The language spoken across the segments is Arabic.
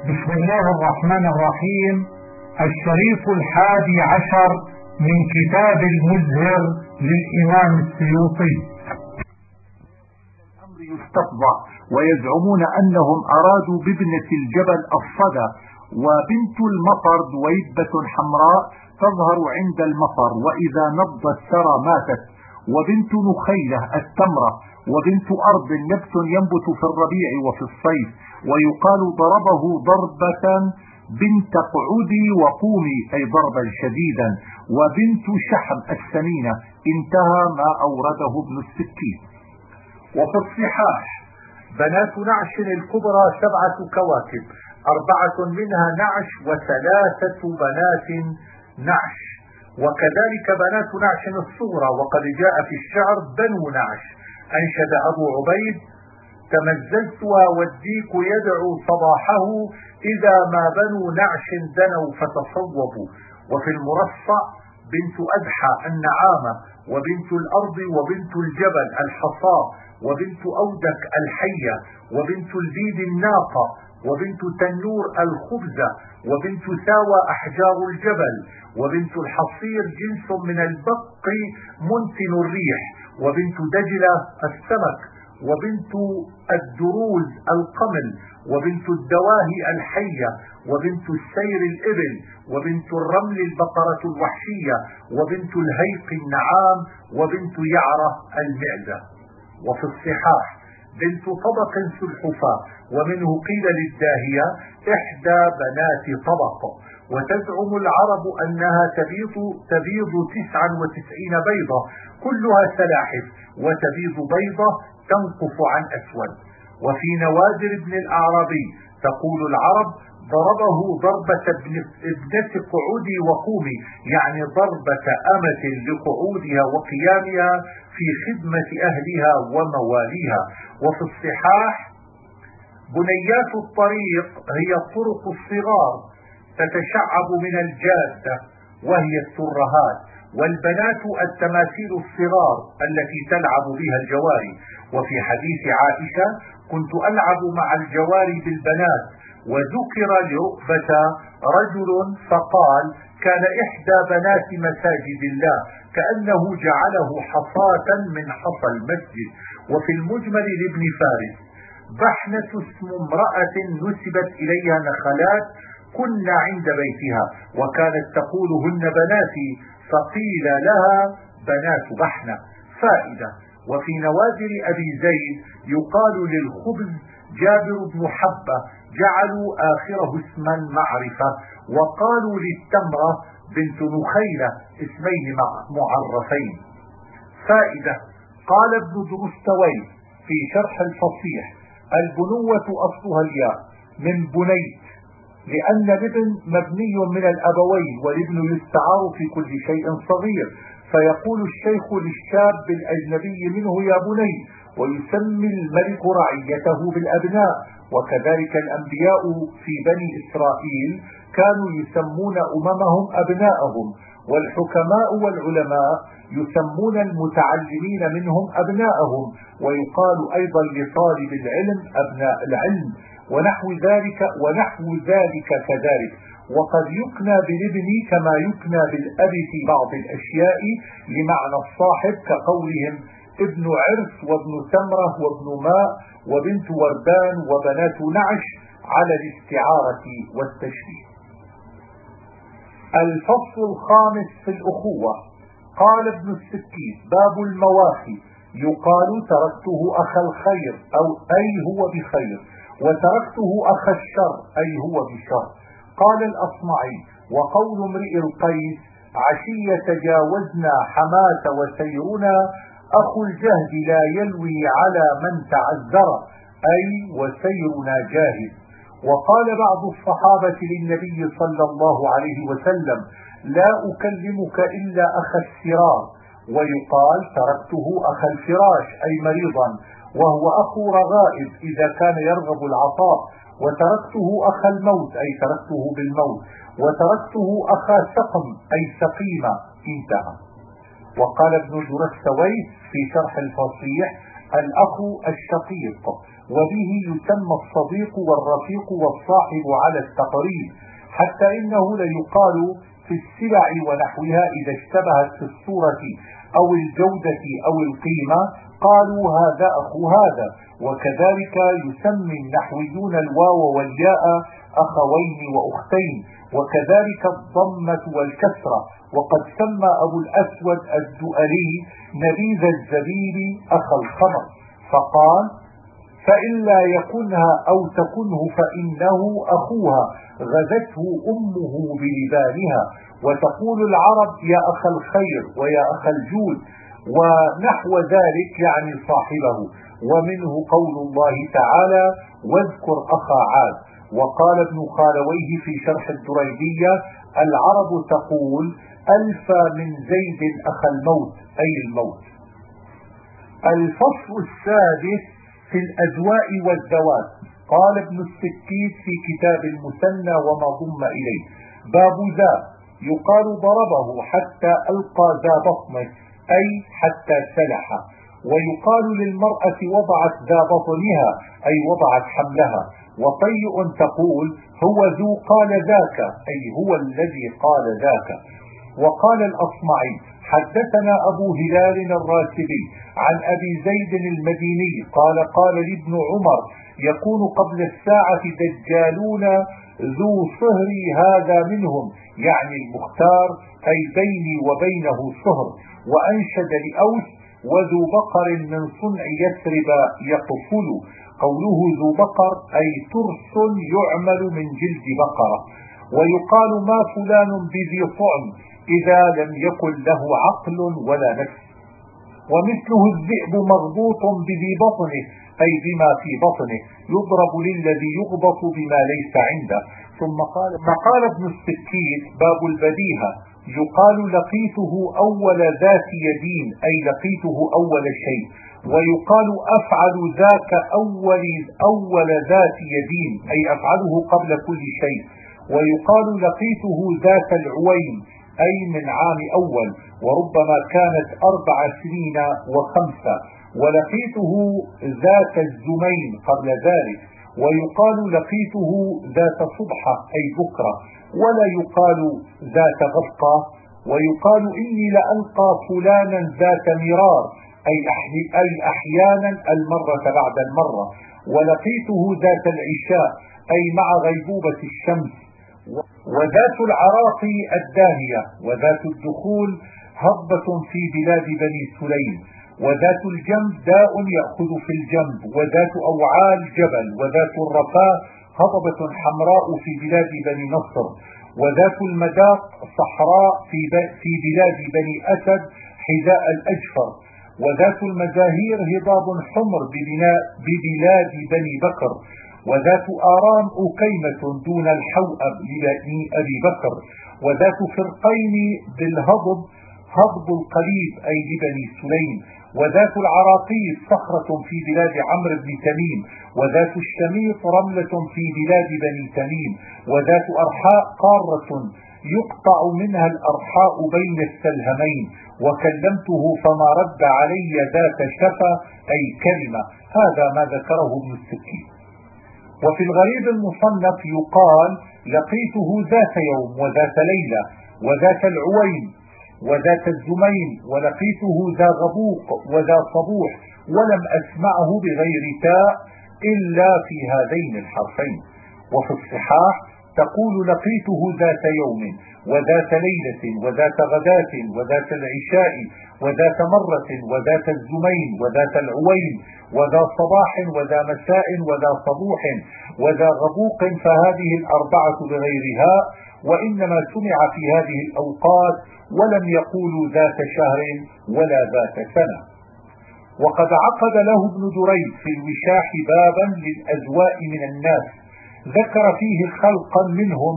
بسم الله الرحمن الرحيم. الشريط 11 من كتاب المزهر للإمام السيوطي. الأمر يستطبع ويزعمون أنهم أرادوا بابنة الجبل الصدى، وبنت المطر دويبة حمراء تظهر عند المطر وإذا نض الثرى ماتت، وبنت نخيلة التمرة، وبنت أرض نبت ينبت في الربيع وفي الصيف، ويقال ضربه ضربة بنت قعودي وقومي أي ضربا شديدا، وبنت شحم السمينة. انتهى ما أورده ابن السكين. وفي الصحاح بنات نعش الكبرى 7 كواكب، 4 منها نعش و3 بنات نعش، وكذلك بنات نعش الصغرى. وقد جاء في الشعر بنو نعش. أنشد أبو عبيد: تمززتها والديك يدعو صباحه، إذا ما بنو نعش دنوا فتصوبوا. وفي المرصع بنت أدحى النعامة، وبنت الأرض، وبنت الجبل الحصاة، وبنت أودك الحية، وبنت البيد الناقة، وبنت تنور الخبزة، وبنت ثاوى أحجار الجبل، وبنت الحصير جنس من البق منتن الريح، وبنت دجلة السمك، وبنت الدروز القمل، وبنت الدواهي الحية، وبنت السير الإبل، وبنت الرمل البقرة الوحشية، وبنت الهيق النعام، وبنت يعرة المعزة. وفي الصحاح بنت طبق سلحفاة، ومنه قيل للداهية: إحدى بنات طبق. وتزعم العرب أنها تبيض 99 بيضة كلها سلاحف، وتبيض بيضة تنقف عن أسود. وفي نوادر ابن الأعرابي تقول العرب: ضربه ضربة ابنة قعودي وقومي، يعني ضربة أمة لقعودها وقيامها في خدمة أهلها ومواليها. وفي الصحاح بنيات الطريق هي الطرق الصغار تتشعب من الجادة وهي الترهات، والبنات التماثيل الصغار التي تلعب بها الجواري. وفي حديث عائشة: كنت ألعب مع الجواري بالبنات. وذكر لرؤبة رجل فقال: كان إحدى بنات مساجد الله كأنه جعله حصاة من حصى المسجد. وفي المجمل لابن فارس: بحنة اسم امرأة نسبت إليها نخلات كنا عند بيتها، وكانت تقول: هن بناتي، فقيل لها بنات بحنة. فائدة: وفي نوادر أبي زيد يقال للخبز جابر بن حبة، جعلوا آخره اسما معرفة. وقالوا للتمرة بنت نخيلة، اسمين معرفين. فائدة: قال ابن درستوي في شرح الفصيح: البنوة أصلها الياء من بنيت، لأن الابن مبني من الأبوين، والابن يستعار في كل شيء صغير، فيقول الشيخ للشاب الأجنبي منه: يا بني، ويسمي الملك رعيته بالأبناء. وكذلك الأنبياء في بني إسرائيل كانوا يسمون أممهم أبناءهم، والحكماء والعلماء يسمون المتعلمين منهم أبناءهم، ويقال أيضا لطالب العلم أبناء العلم، ونحو ذلك كذلك. وقد يكنى بالابن كما يكنى بالأب في بعض الأشياء لمعنى الصاحب، كقولهم ابن عرس، وابن تمرة، وابن ماء، وبنت وردان، وبنات نعش، على الاستعارة والتشبيه. الفصل 5 في الأخوة. قال ابن السكين: باب المواخي. يقال: تركته أخا الخير أي هو بخير، وتركته أخا الشر أي هو بشر. قال الأصمعي: وقول امرئ القيس: عشية تجاوزنا حماة وسيرنا، أخو الجهد لا يلوي على من تعذر، أي وسيرنا جاهد. وقال بعض الصحابة للنبي صلى الله عليه وسلم: لا أكلمك إلا أخا السرار. ويقال: تركته أخا الفراش أي مريضا، وهو أخو رغائب إذا كان يرغب العطاء. وتركته أخا الموت أي تركته بالموت. وتركته أخا سقم أي سقيمة. انتهى. وقال ابن درستوي في شرح الفصيح: الأخ الشقيق. وبه يسمى الصديق والرفيق والصاحب على التقريب، حتى إنه ليقال في السلع ونحوها إذا اشتبهت في الصورة أو الجودة أو القيمة قالوا هذا أخو هذا. وكذلك يسمي النحويون الواو والياء أخوين وأختين، وكذلك الضمة والكسرة. وقد سمى أبو الأسود الدؤلي نبيذ الزبيب أخا الخمر، فقال فإن لا يكنها أو تكنه فإنه أخوها غزته أمه بلبانها. وتقول العرب يا أخ الخير ويا أخ الجود ونحو ذلك يعني صاحبه. ومنه قول الله تعالى واذكر أخا عاد. وقال ابن خالويه في شرح الدريدية العرب تقول ألفى من زيد أخ الموت أي الموت. الفصل السادس في الأجواء والذوات. قال ابن السكيت في كتاب المثنى وما ضم إليه باب ذا يقال ضربه حتى ألقى ذا بطنه أي حتى سلح. ويقال للمرأة وضعت ذا بطنها أي وضعت حملها. وطيء تقول هو ذو قال ذاك أي هو الذي قال ذاك. وقال الأصمعي حدثنا أبو هلال الراسبي عن أبي زيد المديني قال قال لابن عمر يكون قبل الساعة دجالون ذو صهر هذا منهم يعني المختار أي بيني وبينه صهر. وأنشد لأوس وذو بقر من صنع يثرب يقفل. قوله ذو بقر أي ترس يعمل من جلد بقرة. ويقال ما فلان بذي طعم إذا لم يكن له عقل ولا نفس. ومثله الذئب مغبوط بذي بطنه أي بما في بطنه يضرب للذي يغبط بما ليس عنده. ثم قال ابن السكيت باب البديهة يقال لقيته أول ذات يدين أي لقيته أول شيء. ويقال أفعل ذاك أول ذات يدين أي أفعله قبل كل شيء. ويقال لقيته ذات العوين أي من عام أول، وربما كانت 4 سنين و5. ولقيته ذات الزمين قبل ذلك. ويقال لقيته ذات صبحة أي بكرة، ولا يقال ذات غبطة. ويقال إني لألقى فلانا ذات مرار أي أحيانا المرة بعد المرة. ولقيته ذات العشاء أي مع غيبوبة الشمس. وذات العراق الداهية. وذات الدخول هضبة في بلاد بني سليم. وذات الجنب داء يأخذ في الجنب. وذات أوعال جبل. وذات الرفاه هضبة حمراء في بلاد بني نصر. وذات المداق صحراء في بلاد بني أسد حذاء الأجفر. وذات المزاهير هضاب حمر ببلاد بني بكر. وذات آرام أكيمة دون الحوأب لبني أبي بكر. وذات فرقين بالهضب هضب القليب أي لبني سليم. وذات العراقيب صخرة في بلاد عمرو بن تميم. وذات الشميط رملة في بلاد بني تميم. وذات أرحاء قارة يقطع منها الأرحاء بين السلهمين. وكلمته فما رد علي ذات شفا أي كلمة. هذا ما ذكره ابن السكين. وفي الغريب المصنف يقال لقيته ذات يوم وذات ليلة وذات العوين وذات الزمين ولقيته ذا غبوق وذا صبوح، ولم أسمعه بغير تاء إلا في هذين الحرفين. وفي الصحاح تقول لقيته ذات يوم وذات ليلة وذات غداة وذات العشاء وذات مرة وذات الزمين وذات العوين وذا صباح وذا مساء وذا صبوح وذا غبوق، فهذه الأربعة بغيرها، وإنما سمع في هذه الأوقات ولم يقولوا ذات شهر ولا ذات سنة. وقد عقد له ابن دريد في الوشاح بابا للأزواء من الناس ذكر فيه خلقا منهم: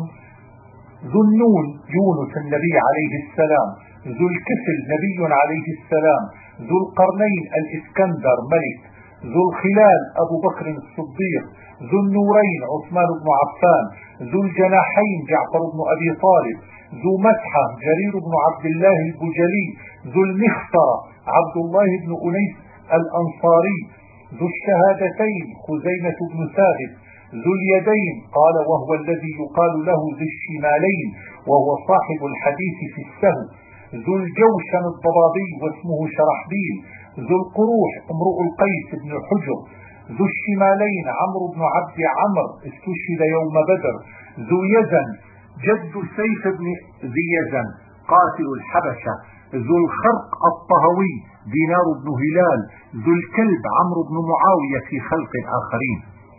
ذو النون يونس النبي عليه السلام، ذو الكفل نبي عليه السلام، ذو القرنين الإسكندر ملك، ذو الخلال أبو بكر الصديق، ذو النورين عثمان بن عفان، ذو الجناحين جعفر بن أبي طالب، ذو مسحة جرير بن عبد الله البجلي، ذو المخصرة عبد الله بن أنيس الأنصاري، ذو الشهادتين خزيمة بن ثابت. ذو اليدين قال وهو الذي يقال له ذو الشمالين وهو صاحب الحديث في السهو. ذو الجوشن الضبابي واسمه شرحبيل. ذو القروح امرؤ القيس بن حجر. ذو الشمالين عمرو بن عبد عمرو استشهد يوم بدر. ذو يزن جد سيف بن ذي يزن قاتل الحبشة. ذو الخرق الطهوي دينار بن هلال. ذو الكلب عمرو بن معاوية في خلق آخرين.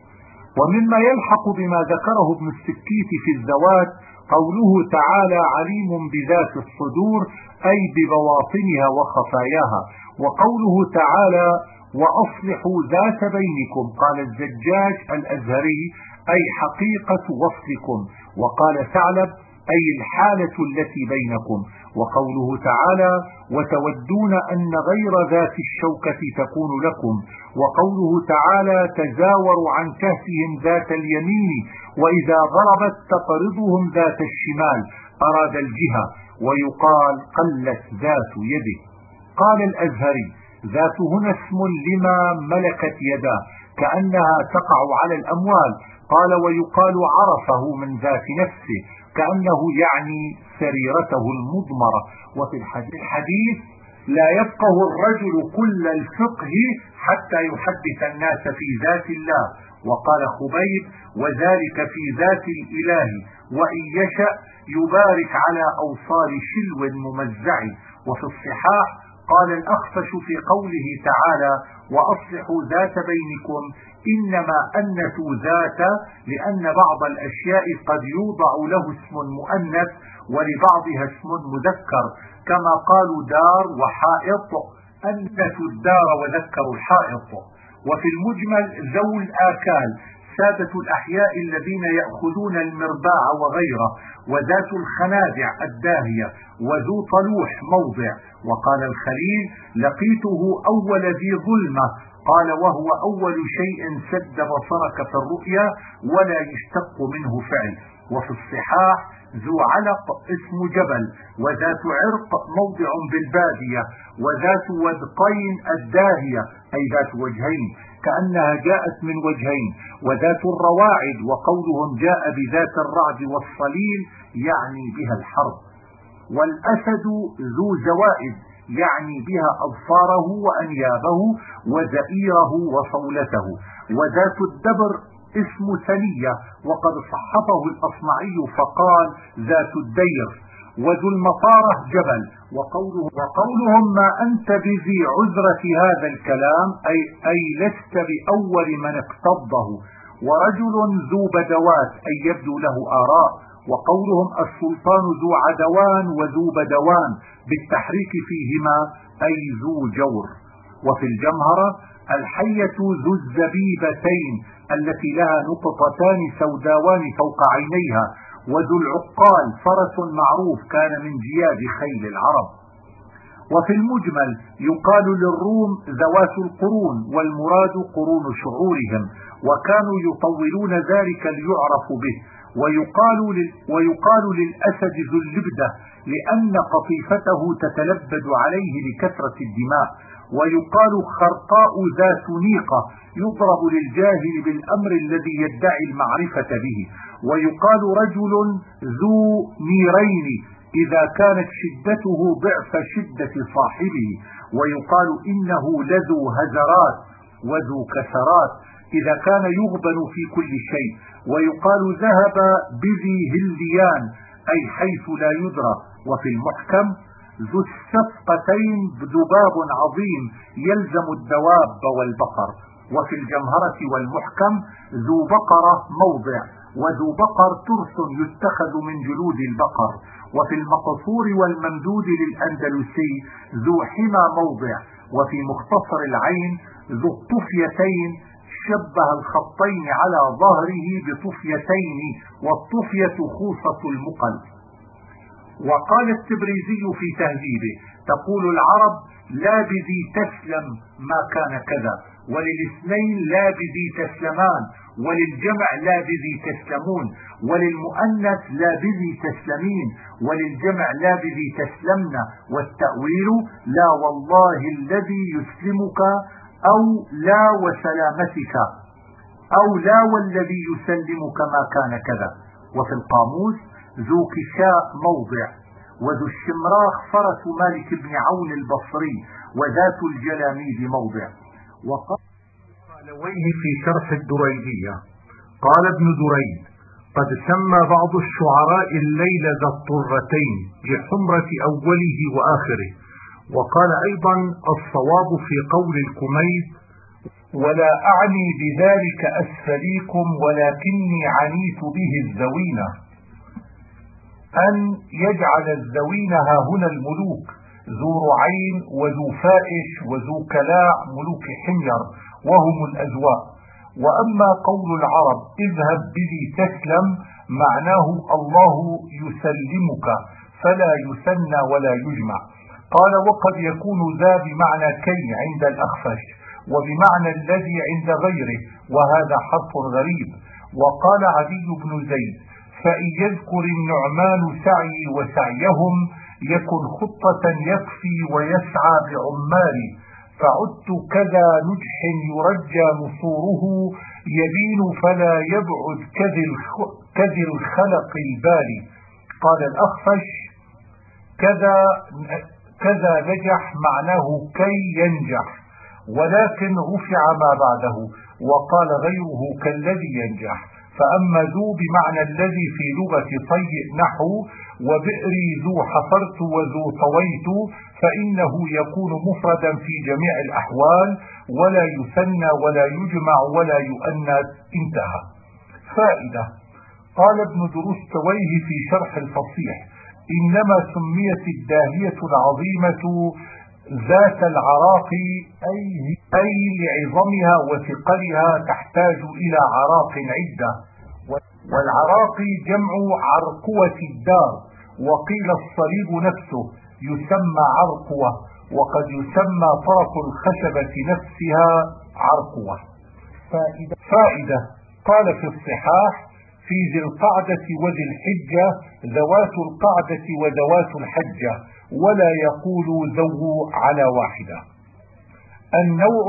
ومما يلحق بما ذكره ابن السكيت في الذوات قوله تعالى عليم بذات الصدور أي ببواطنها وخفاياها، وقوله تعالى وأصلحوا ذات بينكم قال الزجاج الأزهري أي حقيقة وصلكم، وقال ثعلب أي الحالة التي بينكم، وقوله تعالى وتودون أن غير ذات الشوكة تكون لكم، وقوله تعالى تزاوروا عن كهفهم ذات اليمين وإذا ضربت تقرضهم ذات الشمال أراد الجهة، ويقال قلت ذات يده. قال الأزهري ذات هنا اسم لما ملكت يداه كأنها تقع على الأموال. قال ويقال عرفه من ذات نفسه كأنه يعني سريرته المضمرة. وفي الحديث لا يفقه الرجل كل الفقه حتى يحدث الناس في ذات الله. وقال خبيب وذلك في ذات الإله وإن يشأ يبارك على أوصال شلو ممزع. وفي الصحاح قال الأخفش في قوله تعالى وأصلحوا ذات بينكم إنما أنثوا ذات لأن بعض الأشياء قد يوضع له اسم مؤنث ولبعضها اسم مذكر، كما قالوا دار وحائط أنثوا الدار وذكروا الحائط. وفي المجمل ذوي الآكال سادة الأحياء الذين يأخذون المرباع وغيره، وذات الخنادع الداهية، وذو طلوح موضع. وقال الخليل لقيته أول ذي ظلمة قال وهو أول شيء سد بصرك في الرؤيا ولا يشتق منه فعل. وفي الصحاح ذو علق اسم جبل، وذات عرق موضع بالبادية، وذات ودقين الداهية أي ذات وجهين كأنها جاءت من وجهين، وذات الرواعد وقولهم جاء بذات الرعد والصليل يعني بها الحرب. والأسد ذو زوائد يعني بها أظفاره وأنيابه وزئيره وصولته. وذات الدبر اسم ثنية وقد صحفه الأصمعي فقال ذات الدير. وذو المطارة جبل. وقولهم ما أنت بذي عذرة هذا الكلام أي لست بأول من اقتضه. ورجل ذو بدوات أي يبدو له آراء. وقولهم السلطان ذو عدوان وذو بدوان بالتحريك فيهما أي ذو جور. وفي الجمهرة الحية ذو الزبيبتين التي لها نقطتان سوداوان فوق عينيها. وذو العقال فرس معروف كان من جياد خيل العرب. وفي المجمل يقال للروم ذوات القرون والمراد قرون شعورهم، وكانوا يطولون ذلك ليعرف به. ويقال للأسد ذو اللبدة لأن قطيفته تتلبد عليه لكثرة الدماء. ويقال خرقاء ذات نيقة يضرب للجاهل بالأمر الذي يدعي المعرفة به. ويقال رجل ذو نيرين إذا كانت شدته ضعف شدة صاحبه. ويقال إنه لذو هزرات وذو كسرات إذا كان يغبن في كل شيء. ويقال ذهب بذي هليان أي حيث لا يدرى. وفي المحكم ذو السفقتين ذباب عظيم يلزم الدواب والبقر. وفي الجمهرة والمحكم ذو بقرة موضع، وذو بقر ترس يتخذ من جلود البقر. وفي المقصور والممدود للأندلسي ذو حمى موضع. وفي مختصر العين ذو الطفيتين شبه الخطين على ظهره بطفيتين، والطفية خوصة المقل. وقال التبريزي في تهذيبه تقول العرب لا بذي تسلم ما كان كذا، وللاثنين لا بذي تسلمان، وللجمع لا بذي تسلمون، وللمؤنث لا بذي تسلمين، وللجمع لا بذي تسلمن. والتأويل لا والله الذي يسلمك أو لا وسلامتك، أو لا والذي يسلمك ما كان كذا. وفي القاموس ذو كشاء موضع، وذو الشمراخ فرس مالك بن عون البصري، وذات الجلاميد موضع. وقال في شرح الدريدية قال ابن دريد: قد سمى بعض الشعراء الليل ذا الطرتين لحمرة أوله وآخره. وقال أيضا: الصواب في قول الكميت: ولا أعني بذلك أسفليكم ولكني عنيت به الذوينة، أن يجعل الذوين ها هنا الملوك، ذو رعين وذو فائش وذو كلاع ملوك حمير وهم الأزواء. وأما قول العرب: اذهب بذي تسلم، معناه الله يسلمك، فلا يثنى ولا يجمع. قال: وقد يكون ذا بمعنى كي عند الأخفش، وبمعنى الذي عند غيره، وهذا حرف غريب. وقال عدي بن زيد: فإن يذكر النعمان سعي وسعيهم يكن خطة يكفي ويسعى بعماري، فعدت كذا نجح يرجى نصوره، يبين فلا يبعد كذي الخلق البالي. قال الأخفش: كذا نجح، معناه كي ينجح، ولكن رفع ما بعده. وقال غيره: كالذي ينجح. فأما ذو بمعنى الذي في لغة طيء نحو وبئري ذو حفرت وذو طويت، فإنه يكون مفردا في جميع الأحوال، ولا يثنى ولا يجمع ولا يؤنث. انتهى. فائدة: قال ابن دروستويه في شرح الفصيح: إنما سميت الداهية العظيمة ذات العراق أي لعظمها وثقلها تحتاج إلى عراق عدة، والعراق جمع عرقوة الدار. وقيل الصليب نفسه يسمى عرقوة، وقد يسمى طرف الخشبة نفسها عرقوة. فائدة: قال في الصحاح: في ذي القعدة وذي الحجة ذوات القعدة وذوات الحجة، ولا يقول ذو على واحدة. النوع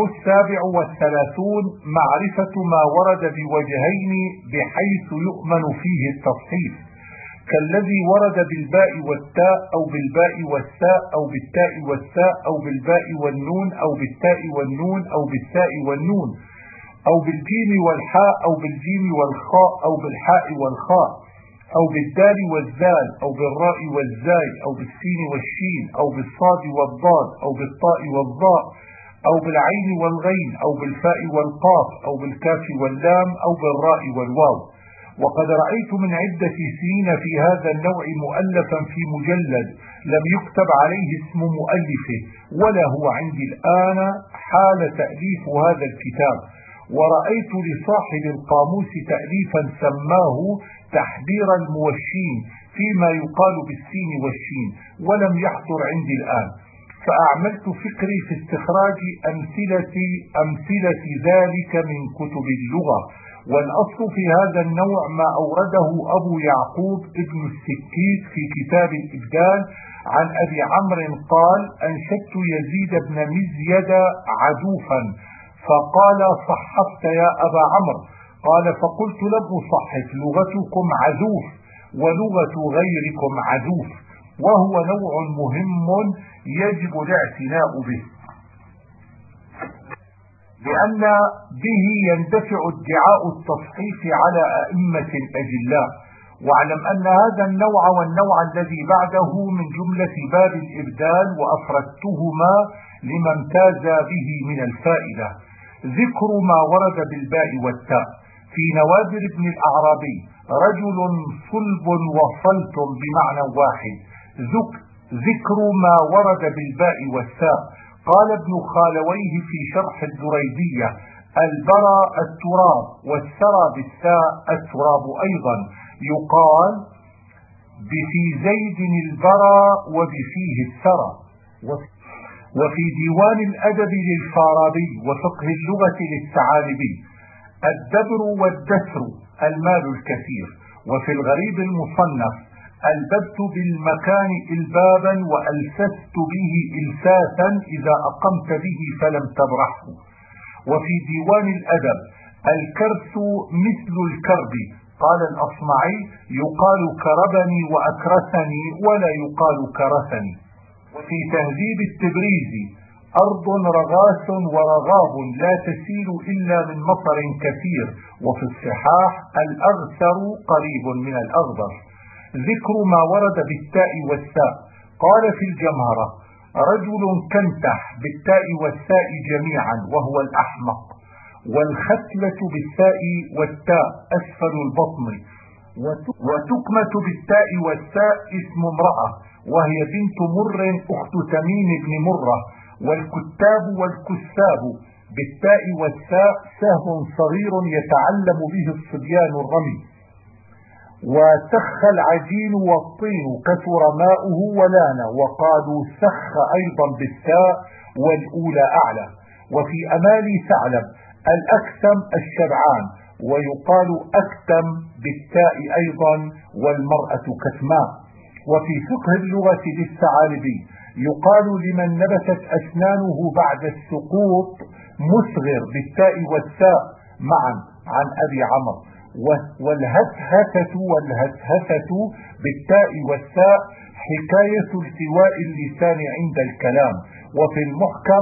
37 معرفة ما ورد بوجهين بحيث يؤمن فيه التصحيف، كالذي ورد بالباء والتاء أو بالباء والساء أو بالتاء والساء أو بالباء والنون أو بالتاء والنون أو بالساء والنون أو بالجيم والحاء أو بالجيم والخاء أو بالحاء والخاء أو بالدال والذال أو بالراء والزاي أو بالسين والشين أو بالصاد والضاد أو بالطاء والضاء أو بالعين والغين أو بالفاء والقاف أو بالكاف واللام أو بالراء والواو. وقد رأيت من عدة سنين في هذا النوع مؤلفا في مجلد لم يكتب عليه اسم مؤلفه، ولا هو عندي الآن حال تأليف هذا الكتاب. ورأيت لصاحب القاموس تأليفا سماه تحذير الموشين فيما يقال بالسين والشين، ولم يحضر عندي الآن، فأعملت فكري في استخراج أمثلة ذلك من كتب اللغة. والأصل في هذا النوع ما أورده أبو يعقوب ابن السكيت في كتاب الإبدال عن أبي عمرو قال: أنشدت يزيد بن مزيد عدوفا، فقال: صحفت يا أبا عمرو؟ قال: فقلت: لم أصحف، لغتكم عزوف ولغة غيركم عزوف، وهو نوع مهم يجب الاعتناء به، لأن به يندفع ادعاء التصحيف على أئمة الأجلاء. واعلم أن هذا النوع والنوع الذي بعده من جملة باب الإبدال، وأفردتهما لما امتاز به من الفائدة. ذكر ما ورد بالباء والتاء في نوادر ابن الأعرابي: رجل صلب وصلت بمعنى واحد. ذكر ما ورد بالباء والتاء. قال ابن خالويه في شرح الدريدية: البرى التراب، والثرى بالتاء التراب أيضا. يقال: بفي زيد البرى وبفيه الثرى. وفي ديوان الأدب للفارابي وفقه اللغة للثعالبي: الدبر والدسر المال الكثير. وفي الغريب المصنف: ألببت بالمكان إلبابا وألسست به إلساسا إذا أقمت به فلم تبرحه. وفي ديوان الأدب: الكرث مثل الكرب. قال الأصمعي: يقال كربني وأكرثني ولا يقال كرثني. وفي تهذيب التبريزي: أرض رغاث ورغاب لا تسيل إلا من مطر كثير. وفي الصحاح: الأغثر قريب من الأغبر. ذكر ما ورد بالتاء والثاء. قال في الجمهرة: رجل كنتح بالتاء والثاء جميعا وهو الأحمق. والختلة بالثاء والتاء أسفل البطن. وتكمة بالتاء والثاء اسم امرأة وهي بنت مر أخت تميم بن مرة. والكتاب والكساب بالتاء والثاء سهم صغير يتعلم به الصبيان الرمي. وسخ العجين والطين كثر ماؤه ولان. وقالوا سخ أيضا بالتاء والأولى أعلى. وفي أمالي ثعلب: الأكتم الشبعان. ويقال أكتم بالتاء أيضا والمرأة كتماء. وفي فقه اللغة للثعالبي: يقال لمن نبتت أسنانه بعد السقوط مسغر بالتاء والثاء معا عن أبي عمرو. والهثهثة بالتاء والثاء حكاية التواء اللسان عند الكلام. وفي المحكم: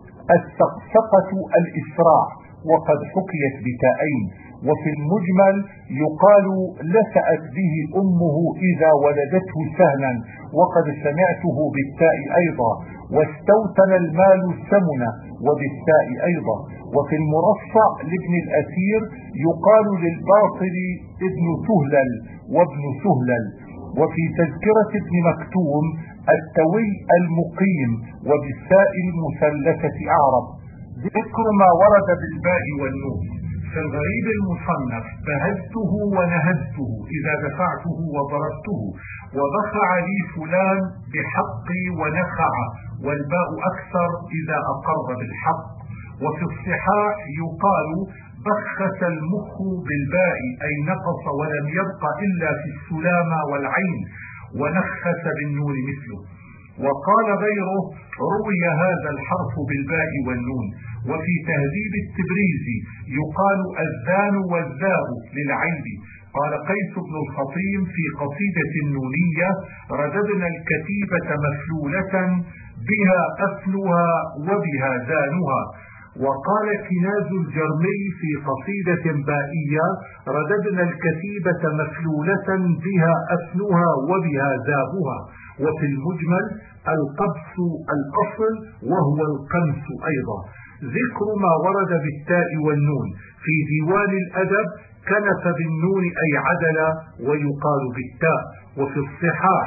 السقسقة الإسراع وقد حكيت بتاءين. وفي المجمل: يقال لسأت به أمه إذا ولدته سهلا وقد سمعته بالتاء أيضا. واستوتن المال الثمن وبالتاء أيضا. وفي المرصع لابن الأثير: يقال للباطل ابن سهلل وابن سهلل. وفي تذكرة ابن مكتوم: التوي المقيم وبالساء المثلثة أعرب. ذكر ما ورد بالباء والنون. في الغريب المصنف: بهزته ونهزته إذا دفعته وضربته. وبخع لي فلان بحقي ونخع، والباء أكثر إذا أقر بالحق. وفي الصحاح: يقال بخس المخ بالباء أي نقص ولم يبق إلا في السلامة والعين. ونخس بالنون مثله. وقال غيره: روي هذا الحرف بالباء والنون. وفي تهذيب التبريزي: يقال الذان والذاء للعين. قال قيس بن الخطيم في قصيدة النونية: رددنا الكتيبة مفلولة بها أفنها وبها ذانها. وقال كناز الجرمي في قصيدة بائية: رددنا الكتيبة مفلولة بها أفنها وبها ذابها. وفي المجمل: القبس الأصل وهو القمس أيضا. ذكر ما ورد بالتاء والنون. في ديوان الأدب: كنف بالنون أي عدل ويقال بالتاء. وفي الصحاح: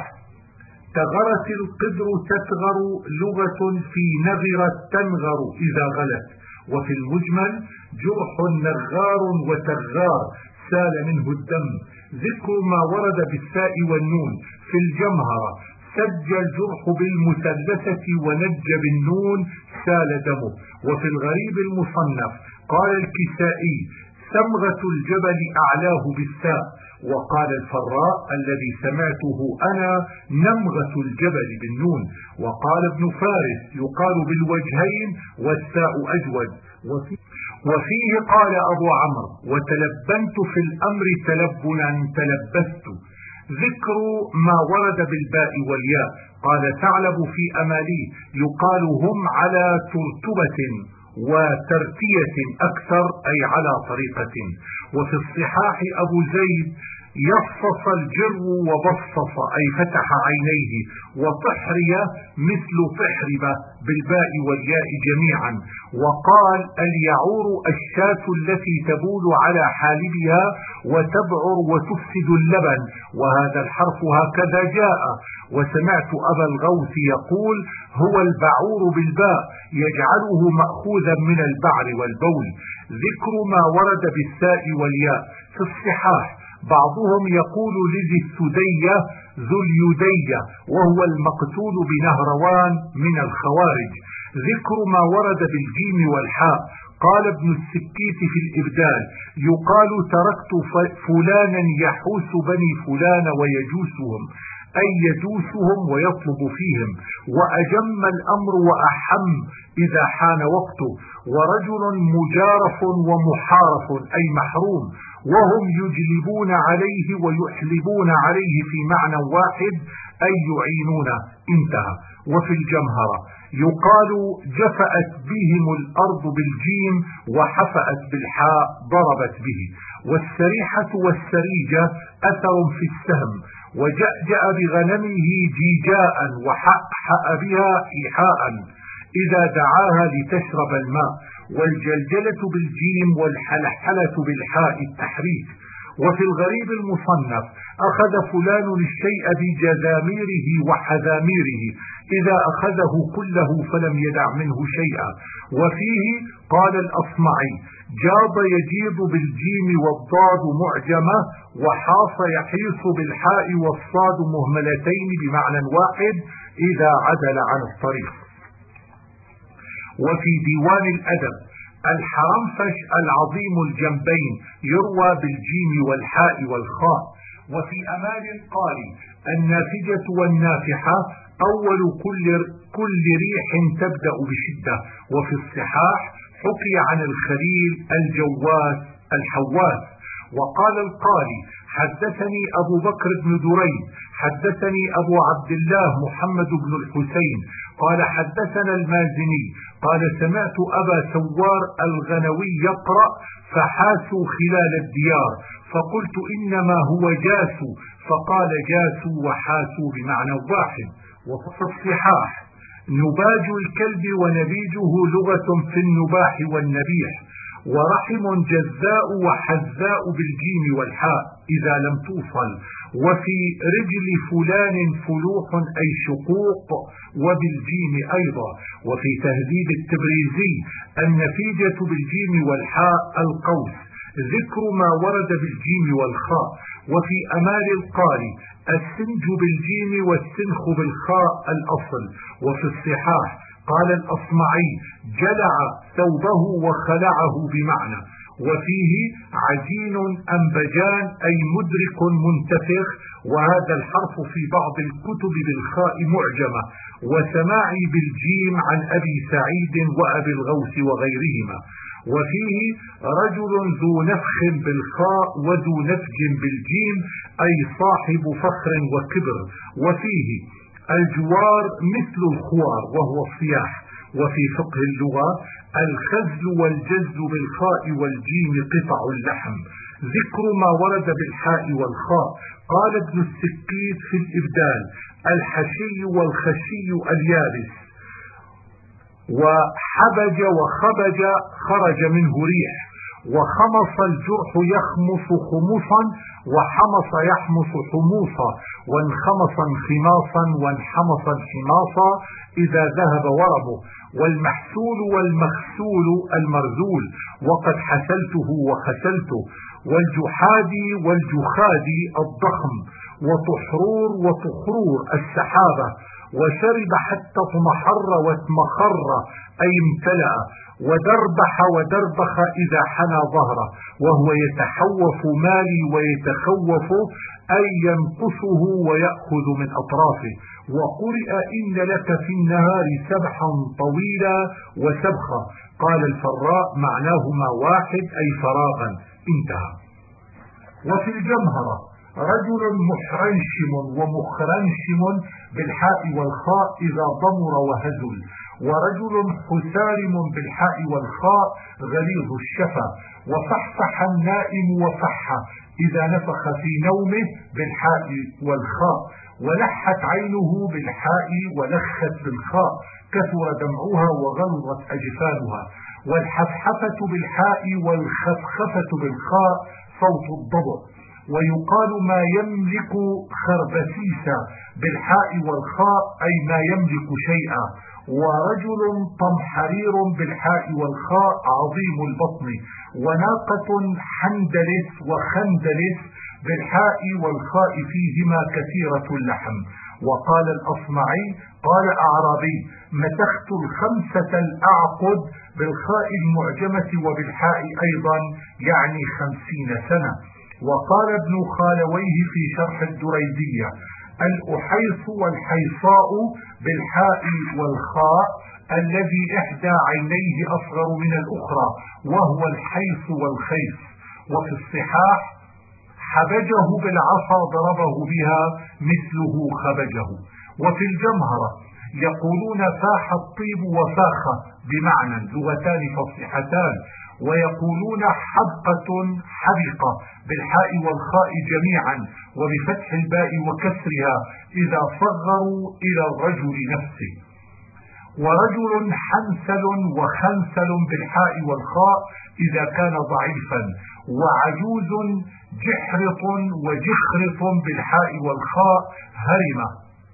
تغرت القدر تتغر لغة في نغرت تنغر إذا غلت. وفي المجمل: جرح نغار وتغار سال منه الدم. ذكر ما ورد بالتاء والنون. في الجمهرة: سج الجرح بالمثلثة ونج بالنون سال دمه. وفي الغريب المصنف: قال الكسائي: سمغة الجبل أعلاه بالساء. وقال الفراء الذي سمعته أنا: نمغة الجبل بالنون. وقال ابن فارس: يقال بالوجهين والساء أجود. وفيه قال أبو عمرو: وتلبنت في الأمر تلبنا تلبست. ذكر ما ورد بالباء والياء. قال ثعلب في أماليه: يقال هم على ترتبة وترتية أكثر أي على طريقة. وفي الصحاح: أبو زيد: يفصص الجر وبصص أي فتح عينيه. وطحرية مثل طحربة بالباء والياء جميعا. وقال: اليعور الشاة التي تبول على حالبها وتبعر وتفسد اللبن، وهذا الحرف هكذا جاء. وسمعت أبا الغوث يقول: هو البعور بالباء يجعله مأخوذا من البعر والبول. ذكر ما ورد بالساء والياء. في الصحاح: بعضهم يقول لذي السدية ذو اليدية وهو المقتول بنهروان من الخوارج. ذكر ما ورد بالجيم والحاء. قال ابن السكيت في الإبدال: يقال تركت فلانا يحوس بني فلان ويجوسهم، أي يدوسهم ويطلب فيهم، وأجم الأمر وأحم إذا حان وقته. ورجل مجارف ومحارف أي محروم، وهم يجلبون عليه ويحلبون عليه في معنى واحد أي يعينون. انتهى. وفي الجمهرة يقال جفأت بهم الأرض بالجيم وحفأت بالحاء ضربت به. والسريحة والسريجة أثر في السهم، وجأجأ بغنمه جيجاء وحأحأ بها إيحاء إذا دعاها لتشرب الماء. والجلجلة بالجيم والحلحلة بالحاء التحريك. وفي الغريب المصنف أخذ فلان الشيء بجذاميره وحذاميره، إذا أخذه كله فلم يدع منه شيئا. وفيه قال الأصمعي جاض يجيض بالجيم والضاد معجمة، وحاص يحيص بالحاء والصاد مهملتين بمعنى واحد إذا عدل عن الطريق. وفي ديوان الأدب الحرنفش العظيم الجنبين يروى بالجيم والحاء والخاء. وفي أمال القاري النافجة والنافحة أول كل ريح تبدأ بشدة. وفي الصحاح حكي عن الخليل الجواس الحواس. وقال القاري حدثني أبو بكر بن دريد حدثني أبو عبد الله محمد بن الحسين قال حدثنا المازني قال سمعت أبا سوار الغنوي يقرأ فحاسوا خلال الديار، فقلت إنما هو جاسوا، فقال جاسوا وحاسوا بمعنى واحد. وفي الصحاح نباج الكلب ونبيجه لغة في النباح والنبيح، ورحم جزاء وحزاء بالجيم والحاء إذا لم توصل. وفي رجل فلان فلوح أي شقوق وبالجيم أيضا. وفي تهذيب التبريزي النفيجة بالجيم والحاء القوس، ذكر ما ورد بالجيم والخاء. وفي أمال القاري السنج بالجيم والسنخ بالخاء الأصل. وفي الصحاح قال الأصمعي جلع ثوبه وخلعه بمعنى. وفيه عجين أنبجان أي مدرك منتفخ، وهذا الحرف في بعض الكتب بالخاء معجمة، وسماعي بالجيم عن أبي سعيد وأبي الغوث وغيرهما. وفيه رجل ذو نفخ بالخاء وذو نفج بالجيم أي صاحب فخر وكبر. وفيه الجوار مثل الخوار وهو الصياح. وفي فقه اللغة الخزل والجز بالخاء والجيم قطع اللحم، ذكر ما ورد بالحاء والخاء. قال ابن السكيت في الإبدال الحشي والخشي اليابس. وحبج وخبج خرج منه ريح. وخمص الجرح يخمص خمصا، وحمص يحمص حموصا، وانخمص انخماصا، وانحمص انحماصا إذا ذهب ورمه. والمحسول والمغسول المرذول، وقد حسلته وخسلته. والجحادي والجخادي الضخم. وطحرور وطخرور السحابة. وشرب حتى اطمحر واتمخر أي امتلأ. ودربح ودربخ إذا حنى ظهره، وهو يتحوف مالي ويتخوف أي ينقصه ويأخذ من أطرافه. وقرئ إن لك في النهار سبحا طويلا وسبخا. قال الفراء معناهما واحد أي فراغا. انتهى. وفي الجمهرة رجل محرنشم ومخرنشم بالحاء والخاء إذا ضمر وهزل. ورجل حسارم بالحاء والخاء غليظ الشفا. وفحفح النائم وفح إذا نفخ في نومه بالحاء والخاء. ولحت عينه بالحاء ولخت بالخاء كثر دمعها وغلظت أجفانها. والحفحفة بالحاء والخفخفة بالخاء صوت الضبع. ويقال ما يملك خربسيسا بالحاء والخاء أي ما يملك شيئا. ورجل طمحرير بالحاء والخاء عظيم البطن. وناقة حندلس وخندلس بالحاء والخاء فيهما كثيرة اللحم. وقال الأصمعي قال أعرابي متخت الخمسة الأعقد بالخاء المعجمة وبالحاء أيضا يعني 50 سنة. وقال ابن خالويه في شرح الدريدية الأحيص والحيصاء بالحاء والخاء الذي إحدى عينيه أصغر من الأخرى وهو الحيص والخيص. وفي الصحاح حبجه بالعصا ضربه بها مثله خبجه. وفي الجمهرة يقولون فاح الطيب وفاخ بمعنى لغتان فصيحتان، ويقولون حبقة حبقة بالحاء والخاء جميعا وبفتح الباء وكسرها إذا صغروا إلى الرجل نفسه. ورجل حنسل وخنسل بالحاء والخاء إذا كان ضعيفا، وعجوز جحرط وجخرط بالحاء والخاء هرمة.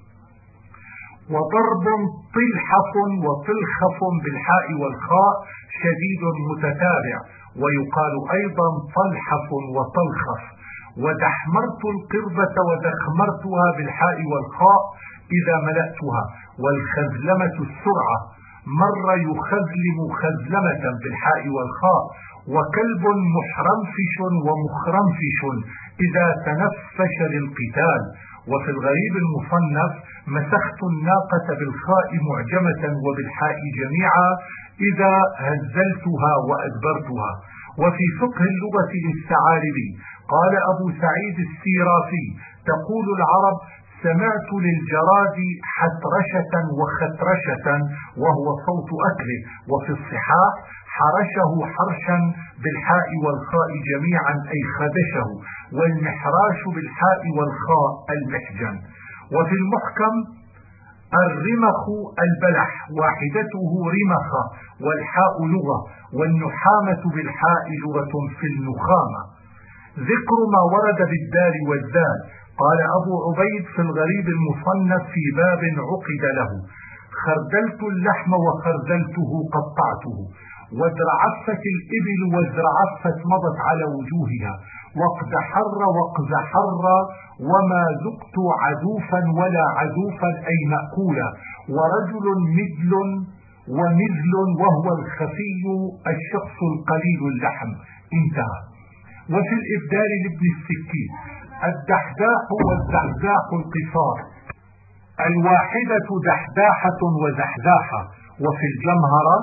وضرب طلحف وطلخف بالحاء والخاء شديد متتابع، ويقال أيضا طلحف وطلخف. ودحمرت القربة ودخمرتها بالحاء والخاء إذا ملأتها. والخزلمة السرعة، مر يخزلم خزلمة بالحاء والخاء. وكلب محرمفش ومخرمفش إذا تنفش للقتال. وفي الغريب المصنف مسخت الناقة بالخاء معجمة وبالحاء جميعا إذا هزلتها وأدبرتها. وفي فقه اللغة للثعالبي قال أبو سعيد السيرافي تقول العرب سمعت للجراد حترشة وخترشة وهو صوت أكله. وفي الصحاح حرشه حرشا بالحاء والخاء جميعا أي خدشه، والمحراش بالحاء والخاء المحجن. وفي المحكم الرمخ البلح واحدته رمخ والحاء لغة، والنحامة بالحاء لغة في النخامة. ذكر ما ورد بالدال والذال. قال أبو عبيد في الغريب المصنف في باب عقد له: خردلت اللحم وخردلته قطعته. وازرعفت الإبل وازرعفت مضت على وجوهها. وقد حر وقز حر وما ذقت عذوفا ولا عذوفا أي مأكولا. ورجل مدل ومذل وهو الخفي الشخص القليل اللحم. انتهى. وفي الإبدال لابن السكين الدحداح والزحزاح القصار، الواحدة دحداحة وزحزاحة. وفي الجمهرة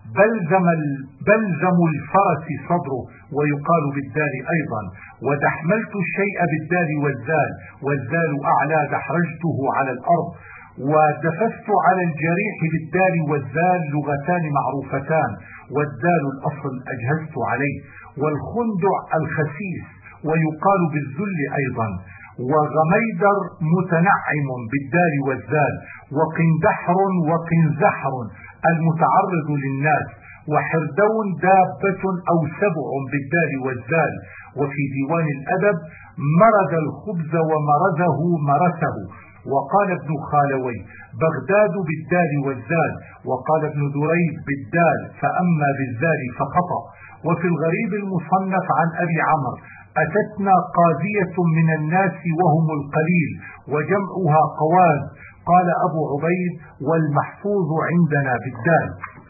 بلزم الفرس صدره، ويقال بالدال أيضا. ودحملت الشيء بالدال والذال، والذال أعلى دحرجته على الأرض. ودفست على الجريح بالدال والذال لغتان معروفتان، والدال الأصل أجهزت عليه. والخندع الخسيس، ويقال بالذل أيضا. وغميدر متنعم بالدال والذال. وقندحر وقنزحر المتعرض للناس. وحردون دابة أو سبع بالدال والذال. وفي ديوان الأدب مرد الخبز ومرزه مرسه. وقال ابن خالوي بغداد بالدال والذال. وقال ابن دريد بالدال فأما بالذال فخطأ. وفي الغريب المصنف عن أبي عمرو أتتنا قاضية من الناس وهم القليل وجمعها قواذ. قال أبو عبيد والمحفوظ عندنا بالدال.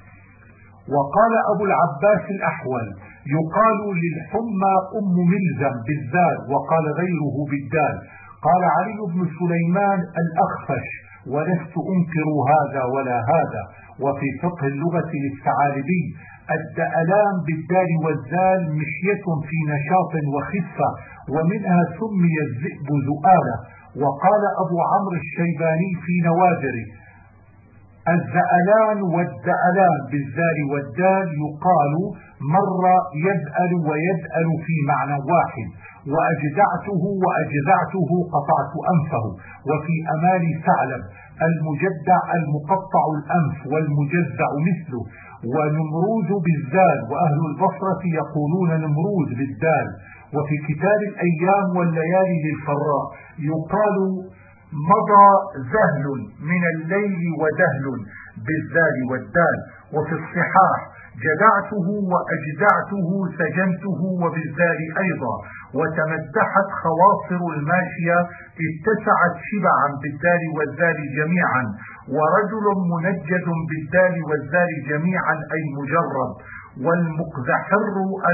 وقال أبو العباس الأحول يقال للحمى أم ملزم بالذال، وقال غيره بالدال. قال علي بن سليمان الأخفش ولست أنكر هذا ولا هذا. وفي فقه اللغة للثعالبي الدألان بالدال والذال مشية في نشاط وخفة، ومنها سمي الذئب ذؤالة. وقال أبو عمرو الشيباني في نوادره الزألان والدألان بالذال والدال يقال مر يدأل ويدأل في معنى واحد. وأجزعته وأجزعته قطعت أنفه. وفي أمال ثعلب المجدع المقطع الأنف والمجزع مثله. ونمروز بالذال، وأهل البصرة يقولون نمروز بالدال. وفي كتاب الأيام والليالي للفراء يقال مضى ذهل من الليل ودهل بالذال والدال. وفي الصحاح جدعته وأجدعته سجنته وبالذال أيضا. وتمدحت خواصر الماشية اتسعت شبعا بالدال والذال جميعا. ورجل منجد بالدال والذال جميعا أي مجرد. والمقذحر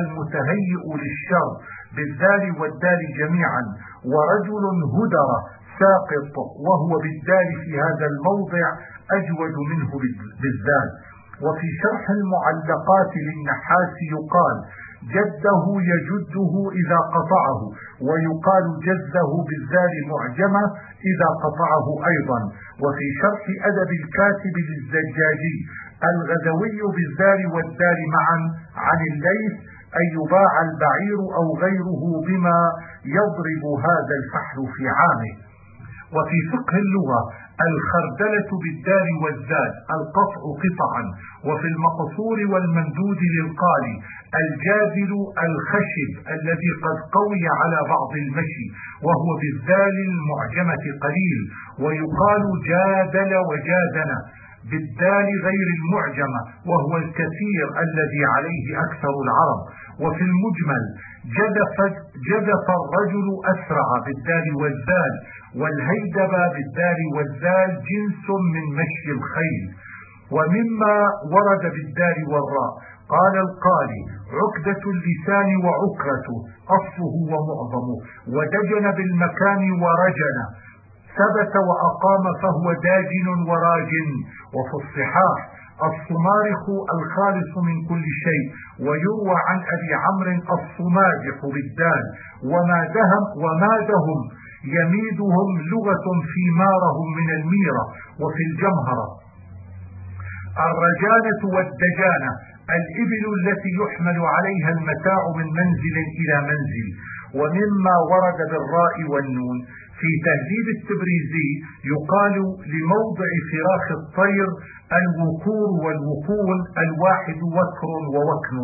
المتهيئ للشر بالذال والدال جميعا. ورجل هدر ساقط، وهو بالدال في هذا الموضع أجود منه بالذال. وفي شرح المعلقات للنحاس يقال جده يجده إذا قطعه، ويقال جزه بالذال معجمة إذا قطعه أيضا. وفي شرح أدب الكاتب للزجاجي الغزوي بالذال والدال معا عن الليث أن يباع البعير أو غيره بما يضرب هذا الفحل في عامه. وفي فقه اللغة الخردلة بالدال والزاد القطع قطعا. وفي المقصور والممدود للقالي الجادل الخشب الذي قد قوي على بعض المشي، وهو بالذال المعجمة قليل، ويقال جادل وجادن بالدال غير المعجمة، وهو الكثير الذي عليه أكثر العرب. وفي المجمل جدف الرجل أسرع بالدال والذال، والهيدب بالدال والذال جنس من مشي الخيل. ومما ورد بالدال والراء قال القالي عقدة اللسان وعكرته أصله ومعظمه، ودجن بالمكان ورجن، ثبت وأقام فهو داجن وراجن. وفي الصحاح الصمارخ الخالص من كل شيء، ويروى عن أبي عمرو الصماجح بالدال، ومادهم يميدهم لغة في مارهم من الميرة. وفي الجمهرة الرجانة والدجانة الإبل التي يحمل عليها المتاع من منزل إلى منزل. ومما ورد بالراء والنون في تهذيب التبريزي يقال لموضع فراخ الطير الوكور والوكون، الواحد وكر ووكن.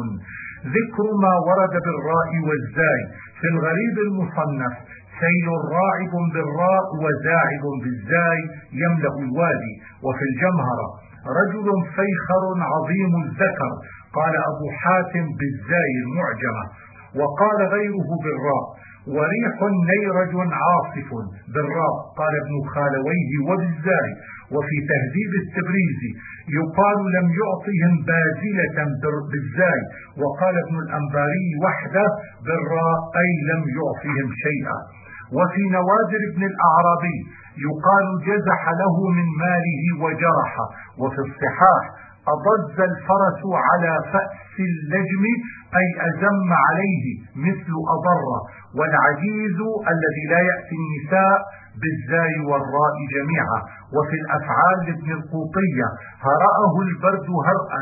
ذكر ما ورد بالراء والزاي في الغريب المصنف سيل راعب بالراء وزاعب بالزاي يملأ الوادي. وفي الجمهرة رجل فيخر عظيم الذكر، قال أبو حاتم بالزاي المعجمة، وقال غيره بالراء. وريح نيرج عاصف بالراء، قال ابن خالويه وبالزاي. وفي تهذيب التبريزي يقال لم يعطهم بازلة بالزاي، وقال ابن الأنباري وحده بالراء أي لم يعطهم شيئا. وفي نوادر ابن الأعرابي يقال جزح له من ماله وجرح. وفي الصحاح أضز الفرس على فأس اللجم أي أزم عليه مثل أضر. والعجيز الذي لا يأتي النساء بالزاي والراء جميعا. وفي الأفعال لابن القوطية هرأه البرد هرأا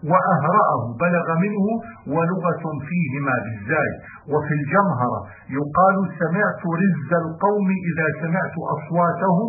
وأهرأه بلغ منه، ولغة فيهما بالزاي. وفي الجمهرة يقال سمعت رز القوم إذا سمعت أصواتهم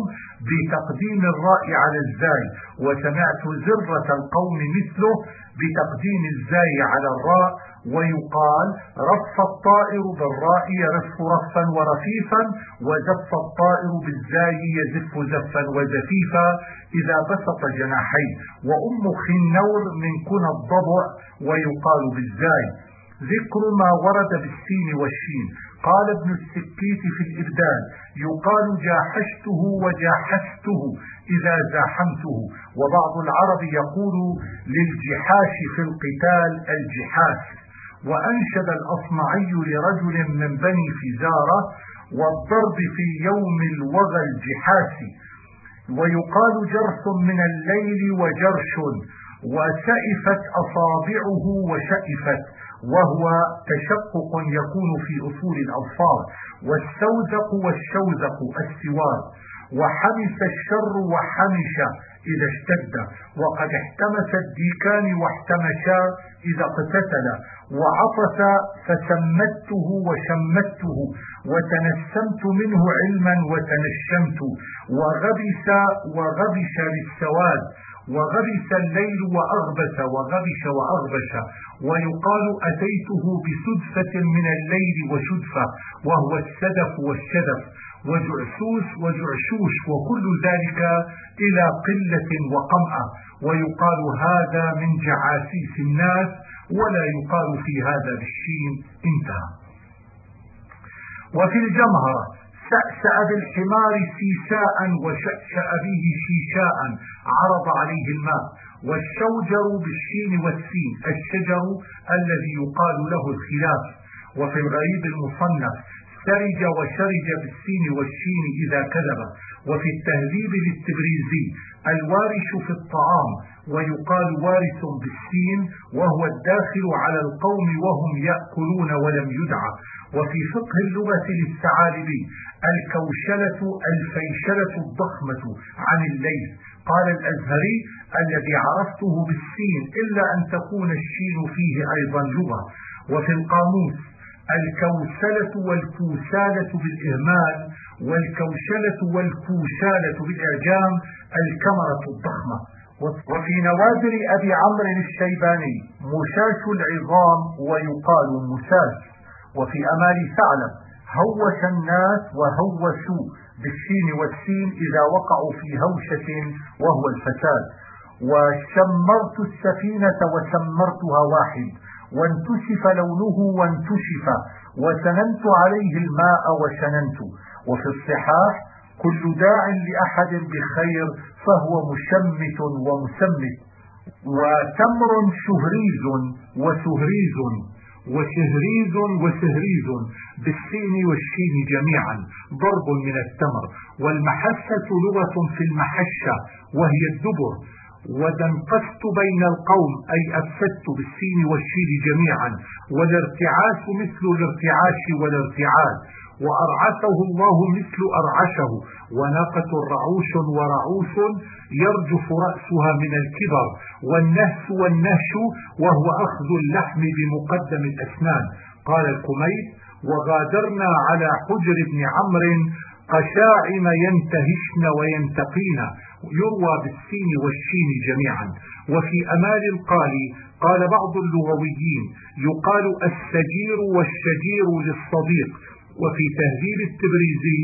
بتقديم الراء على الزاي، وسمعت زرة القوم مثله بتقديم الزاي على الراء. ويقال رف الطائر بالراء يرف رفا ورفيفا، وزف الطائر بالزاي يزف زفا وزفيفا إذا بسط جناحيه. وأم خنور من كنى الضبع، ويقال بالزاي. ذكر ما ورد بالسين والشين قال ابن السكيت في الإبدال يقال جاحشته وجاحسته إذا زاحمته. وبعض العرب يقول للجحاش في القتال الجحاس. وأنشد الأصمعي لرجل من بني فزارة والضرب في يوم الوغى الجحاس. ويقال جرس من الليل وجرش، وسئفت أصابعه وشئفت، وهو تشقق يكون في أصول الأظفار. والسوزق والشوزق السواد. وحمس الشر وحمش إذا اشتد، وقد احتمس الديكان واحتمشا إذا اقتتل. وعطس فسمته وشمته، وتنسمت منه علما وتنشمت. وغبش للسواد، وغبش الليل وأغبش، وغبش وأغبش. ويقال أتيته بسدفة من الليل وشدفة، وهو السدف والشدف، وجعسوس وجعشوش، وكل ذلك إلى قلة وقمأة. ويقال هذا من جعاسيس الناس، ولا يقال في هذا بالشين. انتهى. وفي الجمهرة سأسأ بالحمار سيساء وشأشأ به شيشاء عرض عليه الماء. والشوجر بالشين والسين الشجر الذي يقال له الخلاف. وفي الغريب المصنف سرج وشرج بالسين والشين إذا كذب. وفي التهذيب للتبريزي الوارش في الطعام، ويقال وارث بالسين وهو الداخل على القوم وهم يأكلون ولم يدعى. وفي فقه اللغة للثعالبي الكوشلة الفيشلة الضخمة عن الليث. قال الأزهري الذي عرفته بالسين إلا أن تكون الشين فيه أيضا لغة. وفي القاموس الكوسلة والكوسالة بالإهمال، والكوشلة والكوسالة بالإعجام الكمرة الضخمة. وفي نوادر أبي عمرو الشيباني مشاش العظام ويقال مساش. وفي أمال ثعلب هوش الناس وهوشوا بالشين والسين إذا وقعوا في هوشة وهو الفساد. وشمرت السفينة وشمرتها واحد، وانتشف لونه وانتشف، وسننت عليه الماء وشننت. وفي الصحاح كل داع لأحد بخير فهو مشمت ومسمت. وتمر شهريز وسهريز وشهريز وسهريز بالسين والشين جميعا ضرب من التمر. والمحسة لغة في المحشة وهي الدبر. ودنقست بين القوم أي أفسدت بالسين والشين جميعا. والارتعاش مثل الارتعاش والارتعاد. وأرعشه الله مثل أرعشه. وناقة رعوش ورعوش يرجف رأسها من الكبر. والنهس والنهش وهو أخذ اللحم بمقدم الأسنان. قال الكميت وغادرنا على حجر بن عمرو قشاعم ينتهشن وينتقين، يروى بالسين والشين جميعا. وفي أمال القالي قال بعض اللغويين يقال السجير والشجير للصديق. وفي تهذيب التبريزي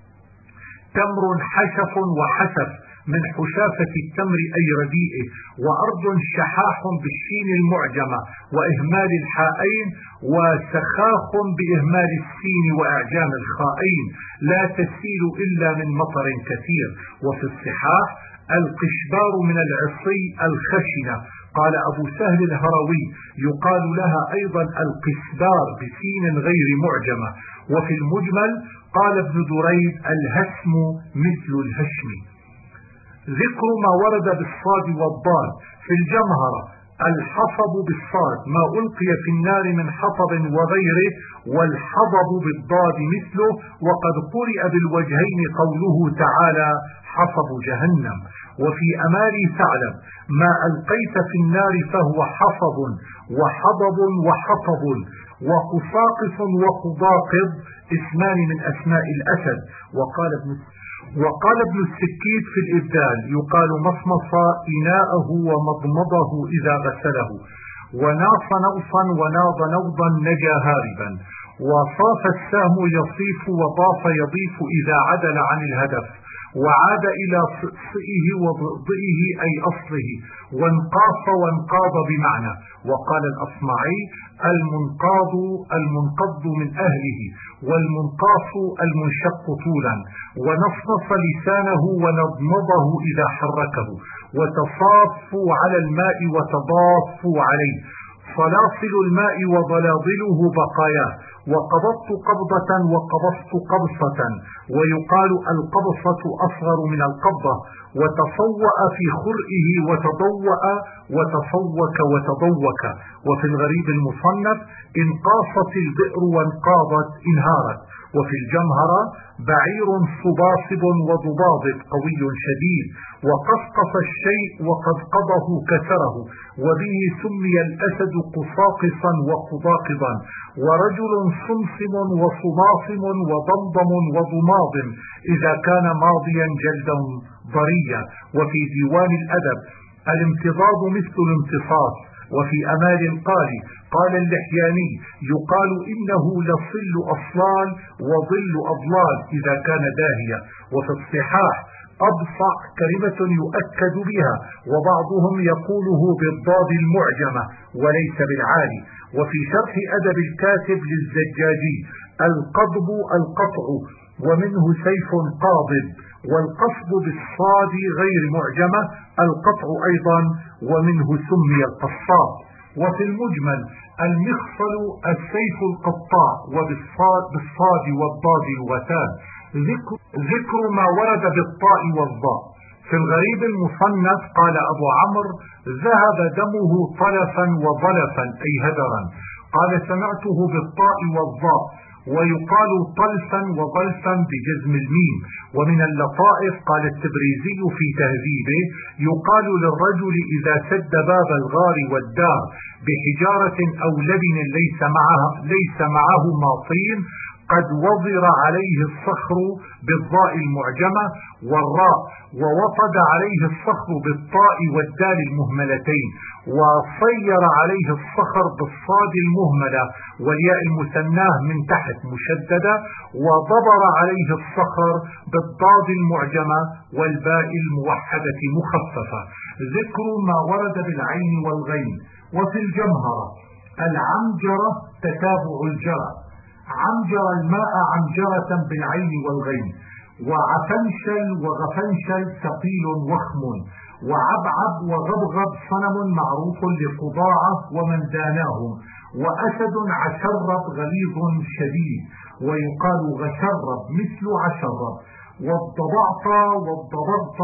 تمر حشف وحسف من حشافة التمر أي رديئه. وأرض شحاح بالشين المعجمة وإهمال الحائين، وسخاخ بإهمال السين وإعجام الخائين لا تسيل إلا من مطر كثير. وفي الصحاح القشبار من العصي الخشنة. قال أبو سهل الهروي يقال لها أيضا القشبار بسين غير معجمة. وفي المجمل قال ابن دريد الهسم مثل الهشم. ذكر ما ورد بالصاد والضاد. في الجمهرة الحصب بالصاد ما ألقي في النار من حطب وغيره، والحضب بالضاد مثله. وقد قرئ بالوجهين قوله تعالى حصب جهنم. وفي أمال ثعلب ما ألقيت في النار فهو حصب وحضب وحطب. وقصاقص وقضاقض اسمان من أسماء الأسد. وقال ابن السكيت في الإبدال يقال مصمص إناءه ومضمضه إذا غسله. وناص نوصا وناض نوضا نجا هاربا. وصاف السهم يصيف وضاف يضيف إذا عدل عن الهدف، وعاد إلى صئه وضئه أي أصله. وانقاص وانقاض بمعنى. وقال الأصمعي المنقض من أهله، والمنقاص المنشق طولا. ونصنص لسانه ونضمضه إذا حركه. وتصافوا على الماء وتضافوا عليه. صلاصل الماء وضلاضله بقاياه. وقبضت قبضة وقبضت قبصة. ويقال القبصة أصغر من القبضة. وتصوأ في خرئه وتضوأ وتصوك وتضوك. وفي الغريب المصنف انقاصت البئر وانقاضت انهارت. وفي الجمهرة بعير صباصب وضباضب قوي شديد. وقصقص الشيء وقضقضه كسره. وبه سمي الأسد قصاقصا وقضاقضا. ورجل صمصم وصماصم وضمضم وضماضم إذا كان ماضيا جلدا ضريا. وفي ديوان الأدب الامتضاض مثل الامتصاص. وفي أمال القالي قال اللحياني يقال إنه لصل أصلال وظل أضلال إذا كان داهية. وفي الصحاح أبصع كلمة يؤكد بها، وبعضهم يقوله بالضاد المعجمة وليس بالعالي. وفي شرح أدب الكاتب للزجاجي القضب القطع، ومنه سيف قاضب. والقصب بالصاد غير معجمة القطع أيضا، ومنه سمي القصاب. وفي المجمل المخصل السيف القطاع، وبالصاد والضاد لغتان. ذكر ما ورد بالطاء والضاء. في الغريب المصنف قال أبو عمرو: ذهب دمه طلفا وضلفا أي هدرا. قال: سمعته بالطاء والضاء، ويقال طلفا وضلفا بجزم الميم. ومن اللطائف قال التبريزي في تهذيبه: يقال للرجل إذا سد باب الغار والدار بحجارة أو لبن ليس معه ماطين قد وضر عليه الصخر بالضاء المعجمة والراء، ووطد عليه الصخر بالطاء والدال المهملتين، وصير عليه الصخر بالصاد المهملة والياء المثناه من تحت مشددة، وضبر عليه الصخر بالضاد المعجمة والباء الموحدة مخففة. ذكر ما ورد بالعين والغين. وفي الجمهرة العنجرة تتابع الجرى، عنجر الماء عنجرة بالعين والغين. وعفنشل وغفنشل ثقيل وخم. وعبعب وغبغب صنم معروف لقضاعة ومن داناهم. وأسد عشرب غليظ شديد، ويقال غشرب مثل عشرب. والضبعط والضبط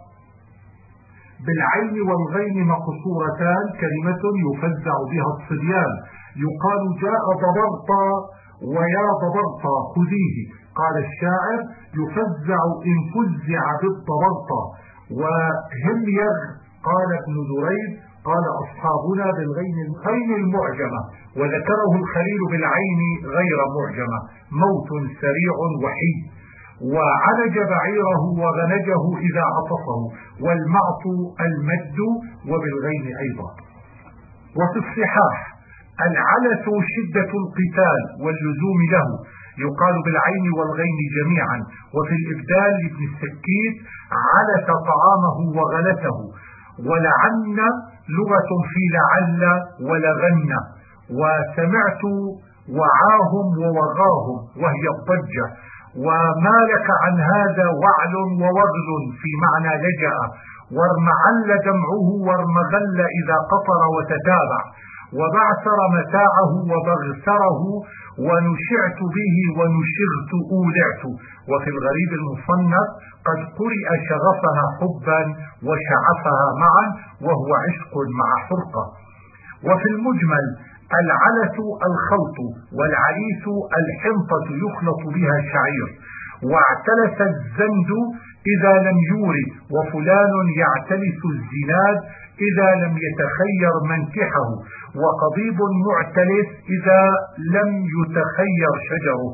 بالعين والغين مقصورتان، كلمة يفزع بها الصبيان. يقال: جاء ضبرطا ويا ضبرطا خذيه. قال الشاعر: يفزع إن فزع بالضبرطا. وهميغ قال ابن دريد: قال أصحابنا بالغين المعجمة، وذكره الخليل بالعين غير معجمة. موت سريع وحيد. وعلج بعيره وغنجه إذا عطفه. والمعط المد وبالغين أيضا. وفي الصحاح العلة شدة القتال واللزوم له، يقال بالعين والغين جميعا. وفي الإبدال لابن السكيت: علت طعامه وغلته. ولعن لغة في لعل ولغن. وسمعت وعاهم ووغاهم وهي الضجة. وما لك عن هذا وعل ووغل في معنى لجأ. وارمعل دمعه وارمغل إذا قطر وتتابع. وبعثر متاعه وبغثره. ونشعت به ونشغت أولعت. وفي الغريب المصنف: قد قرئ شغفها حبا وشعفها معا، وهو عشق مع حرقة. وفي المجمل العلة الخلط، والعليث الحنطة يخلط بها شعير. واعتلس الزند إذا لم يورد، وفلان يعتلس الزناد إذا لم يتخير منكحه. وقضيب معتلس إذا لم يتخير شجره.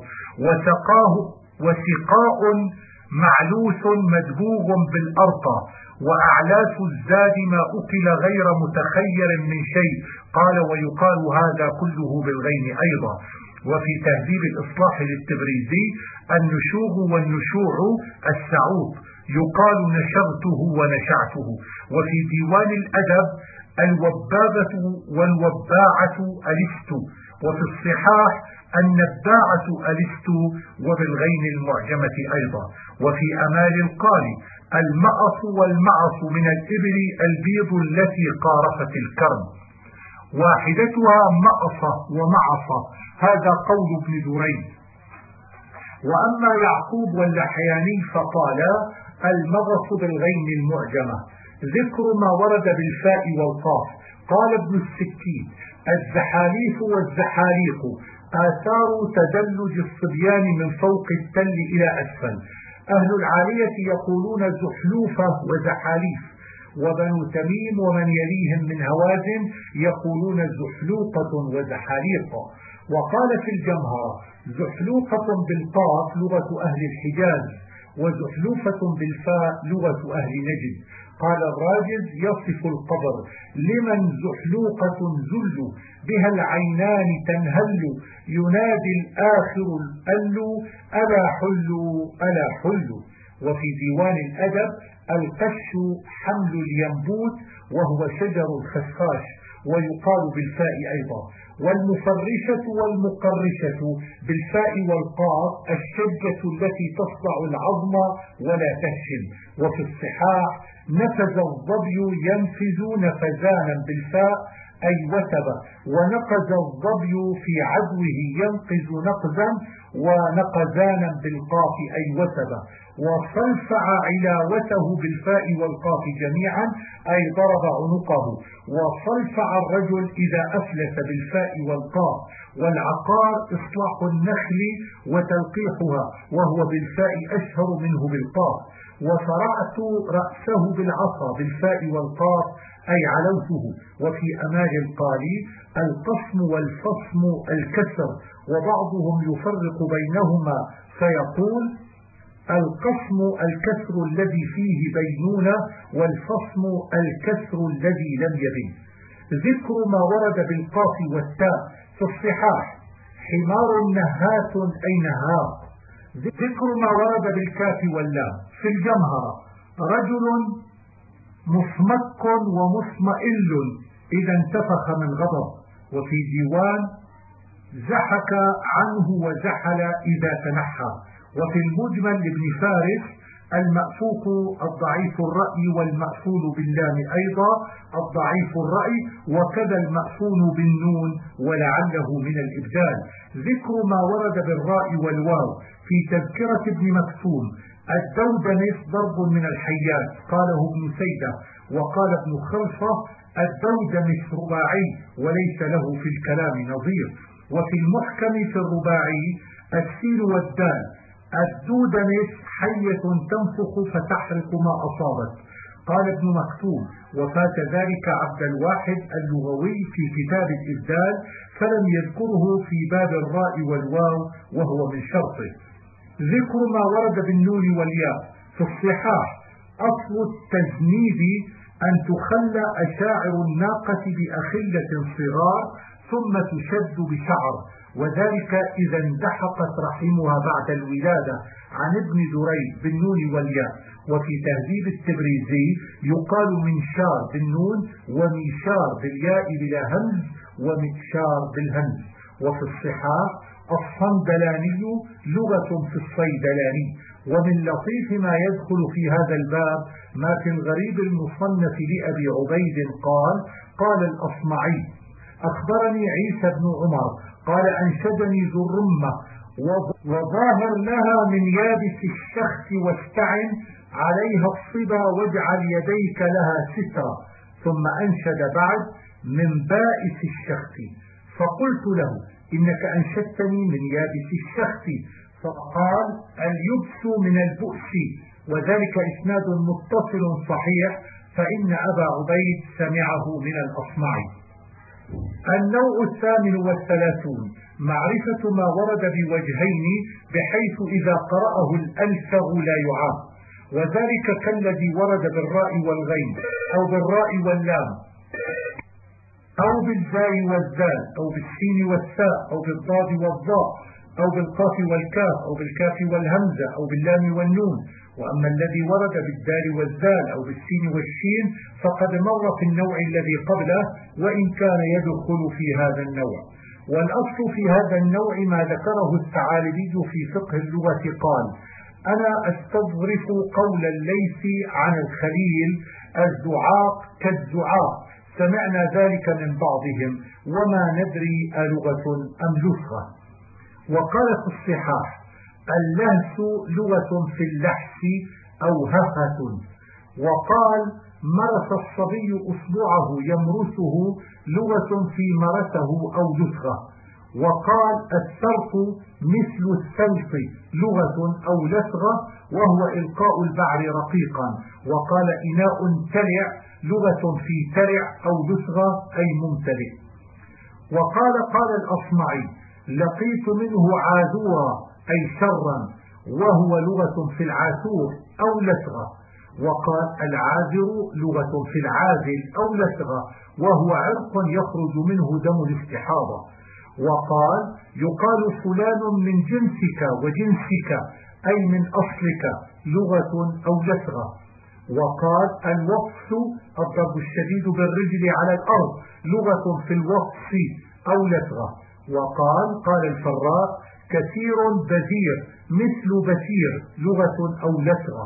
وسقاء معلوث مدبوغ بالأرطى. وأعلاف الزاد ما أكل غير متخير من شيء. قال: ويقال هذا كله بالغين أيضا. وفي تهذيب الإصلاح للتبريزي: النشوغ والنشوع السعود، يقال نشغته ونشعته. وفي ديوان الأدب: الوبابة والوباعة ألفت. وفي الصحاح: النباعة ألفت وبالغين المعجمة أيضا. وفي أمال القاري: المأص والمعص من الإبل البيض التي قارفت الكرم. واحدتها مأصة ومعصة، هذا قول ابن دريد. وأما يعقوب واللحياني فقال: المغص بالغين المعجمة. ذكر ما ورد بالفاء والقاف. قال ابن السكين: الزحاليف والزحاليق آثار تدلج الصبيان من فوق التل إلى أسفل. أهل العالية يقولون زحلوفة وزحاليف، وبنو تميم ومن يليهم من هوازن يقولون زحلوقة وزحاليق. وقال في الجمهرة: زحلوقة بالقاف لغة أهل الحجاز، وزحلوفة بالفاء لغة أهل نجد. قال الراجز: يصف القبر: لمن زحلوقة زل بها العينان تنهل، ينادي الآخر الأل ألا حل ألا حل. وفي ديوان الأدب: القش حمل الينبوت وهو شجر الخشخاش، ويقال بالفاء أيضا. والمفرشة والمقرشة بالفاء والقاف الشجة التي تصدع العظم ولا تهشم. وفي الصحاح: نفذ الظبي ينفذ نفذانا بالفاء أي وثب، ونقز الظبي في عدوه ينقز نقزا، ونقزانا بالقاف أي وثب. وصلفع علاوته بالفاء والقاف جميعا أي ضرب عنقه. وصلفع الرجل إذا أفلس بالفاء والقاف. والعقار إصلاح النخل وتلقيحها، وهو بالفاء أشهر منه بالقاف. وصرعت رأسه بالعصا بالفاء والقاف أي علوته. وفي أمال القالي القسم والفصم الكسر، وبعضهم يفرق بينهما فيقول القسم الكسر الذي فيه بينونة، والفصم الكسر الذي لم يبن. ذكر ما ورد بالقاف والتاء في الصحاح: حمار نهات أي نهاق. ذكر ما ورد بالكاف واللام في الجمهرة: رجل مصمك ومصمئل إذا انتفخ من غضب. وفي ديوان: زحك عنه وزحل إذا تنحى. وفي المجمل لابن فارس: المأفوق الضعيف الرأي، والمأفول باللام أيضا الضعيف الرأي، وكذا المأفول بالنون ولعله من الإبدال. ذكر ما ورد بالراء والواو في تذكرة ابن مكتوم: الدودنس ضرب من الحيات، قاله ابن سيدة. وقال ابن خلفة: الدودنس رباعي وليس له في الكلام نظير. وفي المحكم في الرباعي: السين والدال. الدودنس حية تنفخ فتحرق ما أصابت، قال ابن مكتوم. وفات ذلك عبد الواحد اللغوي في كتاب الإبدال، فلم يذكره في باب الراء والواو وهو من شرطه. ذكر ما ورد بالنون والياء في الصحاح: أصل التزنيد أن تخلى أشاعر الناقة بأخلة صغار ثم تشد بشعر، وذلك إذا اندحقت رحمها بعد الولادة، عن ابن دريد بالنون والياء. وفي تهذيب التبريزي يقال منشار بالنون، وميشار بالياء بلا همز، ومكشار بالهمز. وفي الصحاح: الصندلاني لغة في الصيدلاني. ومن لطيف ما يدخل في هذا الباب ما في الغريب المصنف لأبي عبيد قال الأصمعي: أخبرني عيسى بن عمر قال أنشدني ذو الرمة: وظاهر لها من يابس الشخص واستعن عليها الصبا واجعل يديك لها سترا. ثم أنشد بعد: من بائس الشخص. فقلت له: إنك أنشدتني من يابس الشخص. فقال: اليبس من البؤس، وذلك إسناد متصل صحيح، فإن أبا عبيد سمعه من الأصمعي. النوع 38: معرفة ما ورد بوجهين بحيث إذا قرأه الألفغ لا يعاب، وذلك كالذي ورد بالراء والغين، أو بالراء واللام، أو بالزاء والزال، أو بالسين والساء، أو بالضاد والضاء، أو بالقاف والكاف، أو بالكاف والهمزة، أو باللام والنون. وأما الذي ورد بالدال والزال أو بالسين والشين فقد مر في النوع الذي قبله، وإن كان يدخل في هذا النوع. والأصل في هذا النوع ما ذكره الثعالبي في فقه اللغة، قال: أنا أستظرف قول الليث عن الخليل: الزعاق كالزعاق، سمعنا ذلك من بعضهم وما ندري ألغة أم لغة. وقال في الصحاح: اللهس لغة في اللحس أو هفة. وقال: مرس الصبي أصبعه يمرسه لغة في مرسه أو لثغة. وقال: السرق مثل السلط لغة أو لثغة، وهو إلقاء البعر رقيقا. وقال: إناء ترع لغة في ترع أو لثغة أي ممتلئ. وقال الأصمعي: لقيت منه عاذورا أي شرا، وهو لغة في العاثور أو لثغة. وقال: العاذر لغة في العازل أو لثغة، وهو عرق يخرج منه دم الاستحاضة. وقال: يقال فلان من جنسك وجنسك أي من أصلك، لغة أو لثغة. وقال: الوقص الضرب الشديد بالرجل على الأرض، لغة في الوقص أو لثغة. وقال الفراء: كثير بذير مثل بثير، لغة أو لثغة.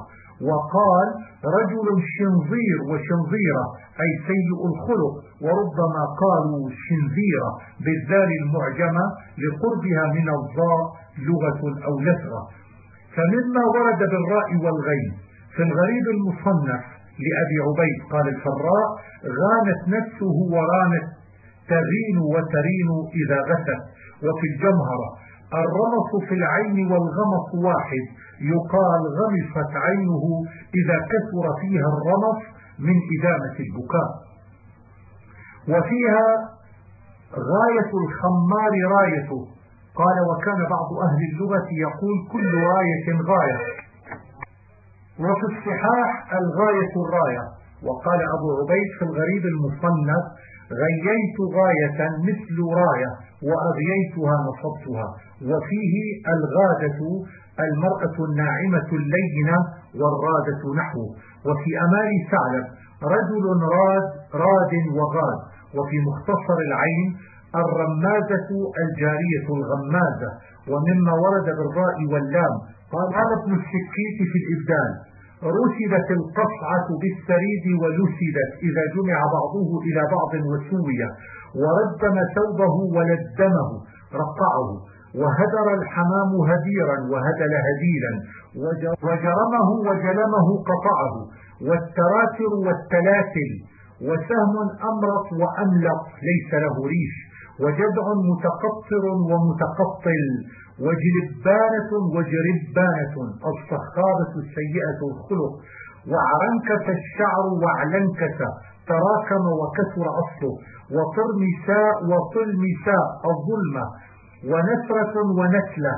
وقال رجل شنظير وشنظيرة أي سيء الخلق، وربما قالوا شنذيرة بالذال المعجمة لقربها من الضاء لغة أو لثغة. فمما ورد بالراء والغين في الغريب المصنف لأبي عبيد قال الفراء غانت نفسه ورانت تغين وترين إذا غثت. وفي الجمهرة الرمص في العين والغمص واحد، يقال غمصت عينه إذا كثر فيها الرمص من إدامة البكاء. وفيها غاية الخمار رايته، قال وكان بعض أهل اللغة يقول كل راية غاية. وفي الصحاح الغاية الراية. وقال أبو عبيد في الغريب المصنف غييت غاية مثل راية وأغييتها نصبتها. وفيه الغادة المرأة الناعمة اللينة والرادة نحوه. وفي أمال ثعلب رجل راد وغاد. وفي مختصر العين الرمازة الجارية الغمازة. ومما ورد بالراء واللام قال ابن السكيت في الإبدال رسدت القصعة بالسريد ولسدت إذا جمع بعضه إلى بعض وسوية. وردم ثوبه ولدمه رقعه. وهدر الحمام هديرا وهدل هديلا. وجرمه وجلمه قطعه. والتراتر والتلاتل. وسهم أمرط وأملق ليس له ريش. وجدع متقطر ومتقطل. وجلبانة وجربانة الصخابة السيئة الخلق. وعرنكس الشعر وعلنكس تراكم وكثر أصله. وطرمساء وطلمساء الظلمة. ونسرة ونسلة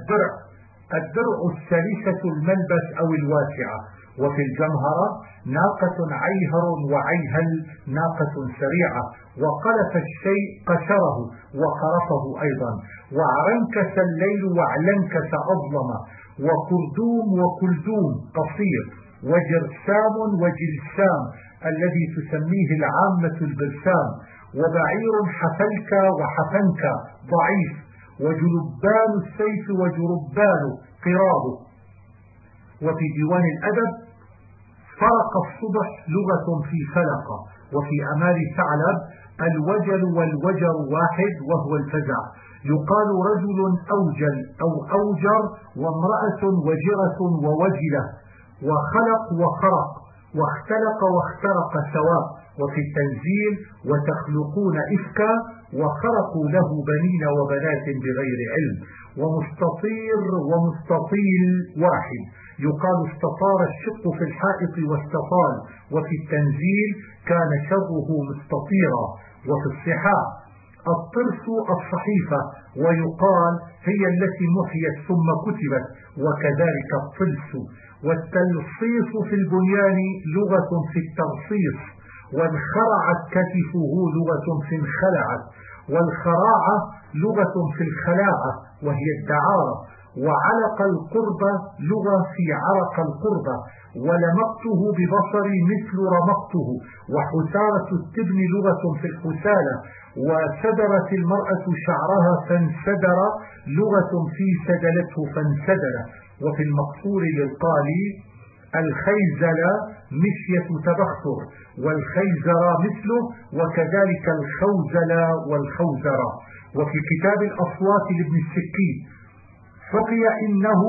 الدرع السلسة الملبس أو الواسعة. وفي الجمهرة ناقة عيهر وعيهل ناقة سريعة. وقلف الشيء قشره وقرفه أيضا. وعرنكس الليل وعلنكس أظلم. وكردوم وكلدوم قصير. وجرسام وجلسام الذي تسميه العامة البرسام. وبعير حفلك وحفنك ضعيف. وجلبان السيف وجربان قرابه. وفي ديوان الأدب فرق الصبح لغة في فلق. وفي أمال ثعلب الوجل والوجر واحد وهو الفزع. يقال رجل أوجل أو أوجر وامرأة وجرة ووجلة. وخلق وخرق واختلق واخترق سواء. وفي التنزيل وتخلقون إفكا وخرقوا له بنين وبنات بغير علم. ومستطير ومستطيل واحد. يقال استطار الشق في الحائط واستطال. وفي التنزيل كان شره مستطيرا. وفي الصحاح الطرس الصحيفة ويقال هي التي محيت ثم كتبت وكذلك الطلس. والتلصيص في البنيان لغة في الترصيص. وانخرعت كتفه لغة في انخلعت. والخراعة لغة في الخلاعة وهي الدعارة. وعلق القرب لغة في عرق القرب. ولمقته ببصري مثل رمقته. وحسارة التبن لغة في الحسالة. وسدرت المرأة شعرها فانسدر لغة في سدلته فانسدل. وفي المقصور للقالي الخيزل مشية تبختر. والخيزر مثله وكذلك الخوزل والخوزر. وفي كتاب الأصوات لابن السكين حكي إنه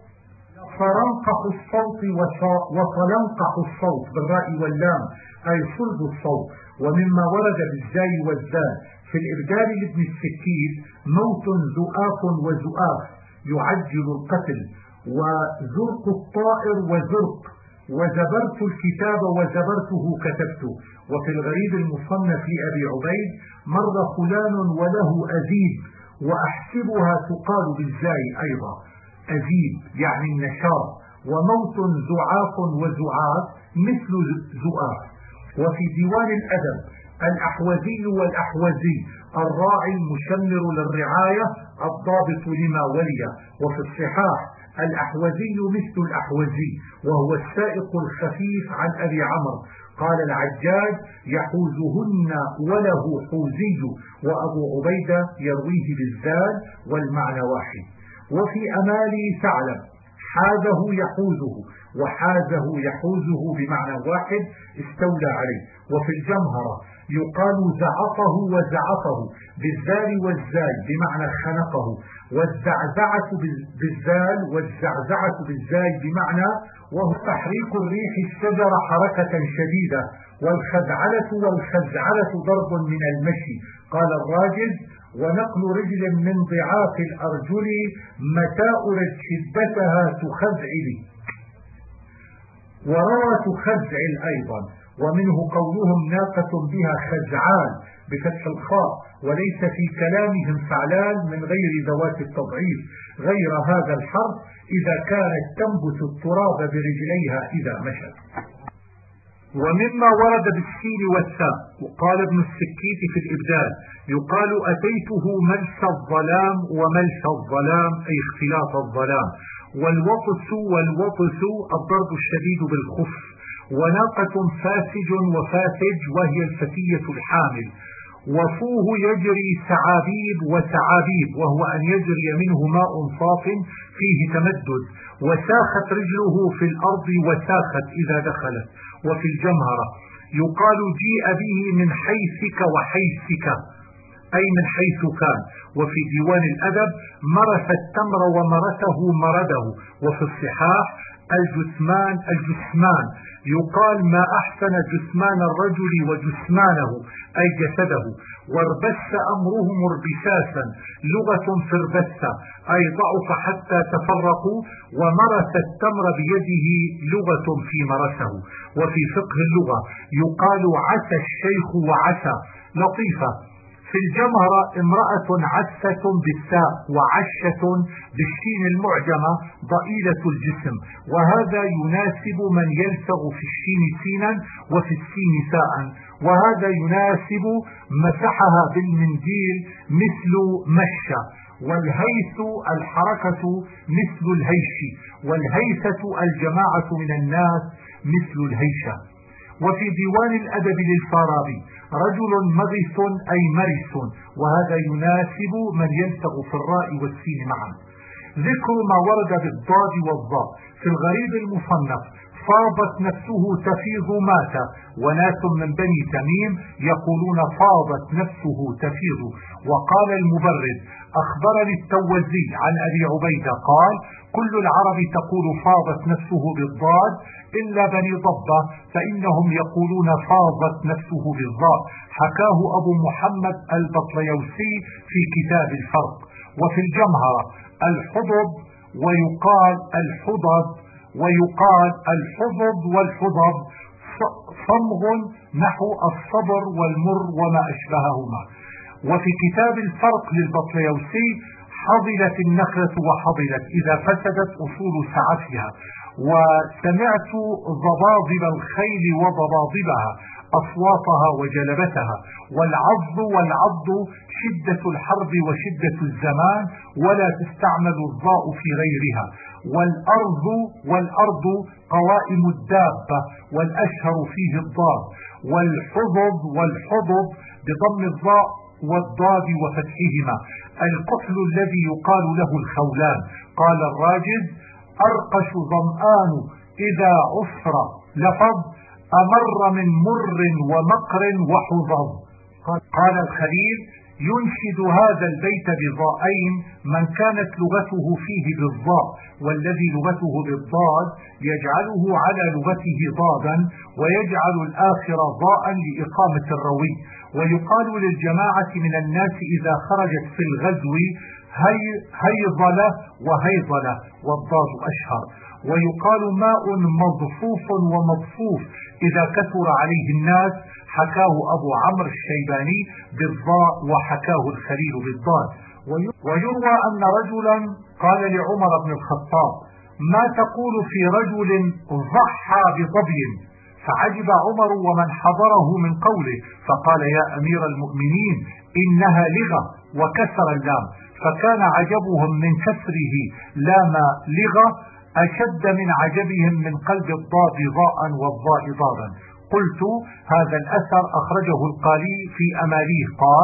فرنقح الصوت وطلنقح الصوت بالراء واللام أي صلب الصوت. ومما ورد بالزاي والزال في الإبدال لابن السكين موت زؤاف وزؤاف يعجل القتل. وزرق الطائر وزرق. وزبرت الكتاب وزبرته كتبت. وفي الغريب المصنف لأبي عبيد مر فلان وله أزيب. وأحسبها تقال بالزاي أيضا أزيب يعني النشاط. وموت زعاف وزعاف مثل زؤاف. وفي ديوان الأدب الأحوزي والأحوزي الراعي المشمر للرعاية الضابط لما ولي. وفي الصحاح الأحوزي مثل الأحوزي وهو السائق الخفيف عن أبي عمرو. قال العجاج يحوزهن وله حوزي. وأبو عبيدة يرويه بالزال والمعنى واحد. وفي أمال ثعلب حازه يحوزه، وحازه يحوزه بمعنى واحد استولى عليه. وفي الجمهرة يقال زعفه وزعفه بالزال والزال بمعنى خنقه، والزعزعة بالزال والزعزعة بالزال بمعنى وهو تحريك الريح الشجر حركة شديدة، والخزعلة والخزعلة ضرب من المشي. قال الراجز: ونقل رجل من ضعاف الأرجل متى أرد شدتها تخزعل. وروى تخزعل أيضا. ومنه قولهم ناقة بها خزعال بفتح الخاء، وليس في كلامهم فعلان من غير ذوات التضعيف غير هذا الحرف إذا كانت تنبت التراب برجليها إذا مشت. ومما ورد بالسين والثاء وقال ابن السكيت في الإبدال يقال أتيته ملس الظلام وملس الظلام أي اختلاط الظلام. والوطس والوطس الضرب الشديد بالخف. وناقة فاسج وفاسج وهي الفتية الحامل. وفوه يجري سعابيب وسعابيب وهو أن يجري منه ماء صاف فيه تمدد. وساخت رجله في الأرض وساخت إذا دخلت. وفي الجمهرة يقال جيء به من حيثك وحيثك أي من حيث كان. وفي ديوان الأدب مرث التمر ومرثه مرده. وفي الصحاح الجثمان الجثمان يقال ما أحسن جثمان الرجل وجثمانه أي جسده. واربس أمرهم اربساسا لغة في اربس أي ضعف حتى تفرقوا. ومرث التمر بيده لغة في مرثه. وفي فقه اللغة يقال عسى الشيخ وعسى لطيفة. في الجمهرة امرأة عسة بالساء وعشة بالشين المعجمة ضئيلة الجسم، وهذا يناسب من يلسغ في الشين سينا وفي السين ساء. وهذا يناسب مسحها بالمنديل مثل مشى. والهيث الحركة مثل الهيش. والهيثة الجماعة من الناس مثل الهيشة. وفي ديوان الأدب للفارابي رجل مغث أي مرث، وهذا يناسب من يلتغ في الراء والسين معا. ذكر ما ورد بالضاد والضاء في الغريب المصنف فاضت نفسه تفيض مات. وناس من بني تميم يقولون فاضت نفسه تفيض. وقال المبرد أخبرني التوزي عن أبي عبيدة قال كل العرب تقول فاضت نفسه بالضاد إلا بني ضبة فإنهم يقولون فاضت نفسه بالضاء. حكاه أبو محمد البطليوسي في كتاب الفرق. وفي الجمهرة الحضب ويقال الحضب ويقال الحضب والحضب صمغ نحو الصبر والمر وما أشبههما. وفي كتاب الفرق للبطليوسي حضلت النخلة وحضلت إذا فسدت أصول سعفها. وسمعت ضباضب الخيل وضباضبها أصواتها وجلبتها. والعض شدة الحرب وشدة الزمان ولا تستعمل الضاء في غيرها. والأرض قوائم الدابة والأشهر فيه الضاد. والحضب بضم الضاء والضاد وفتحهما الكحل الذي يقال له الخولان. قال الراجز أرقش ظمآن إذا عسر لفظ أمر من مر ومقر وحظظ. قال الخليل ينشد هذا البيت بضائين من كانت لغته فيه بالضاء والذي لغته بالضاد يجعله على لغته ضادا ويجعل الآخر ضاء لإقامة الروي. ويقال للجماعة من الناس إذا خرجت في الغزو هيضلة وهيضلة والضاد أشهر. ويقال ماء مضفوف ومضفوف إذا كثر عليه الناس. حكاه أبو عمرو الشيباني بالضاء وحكاه الخليل بالضاد. ويروى أن رجلا قال لعمر بن الخطاب ما تقول في رجل ضحى بظبي؟ فعجب عمر ومن حضره من قوله فقال يا أمير المؤمنين إنها لغة وكسر اللام. فكان عجبهم من كسره لام لغة أشد من عجبهم من قلب الضاد ضاء والضاء ضادا. قلت هذا الأثر أخرجه القالي في أماليه قال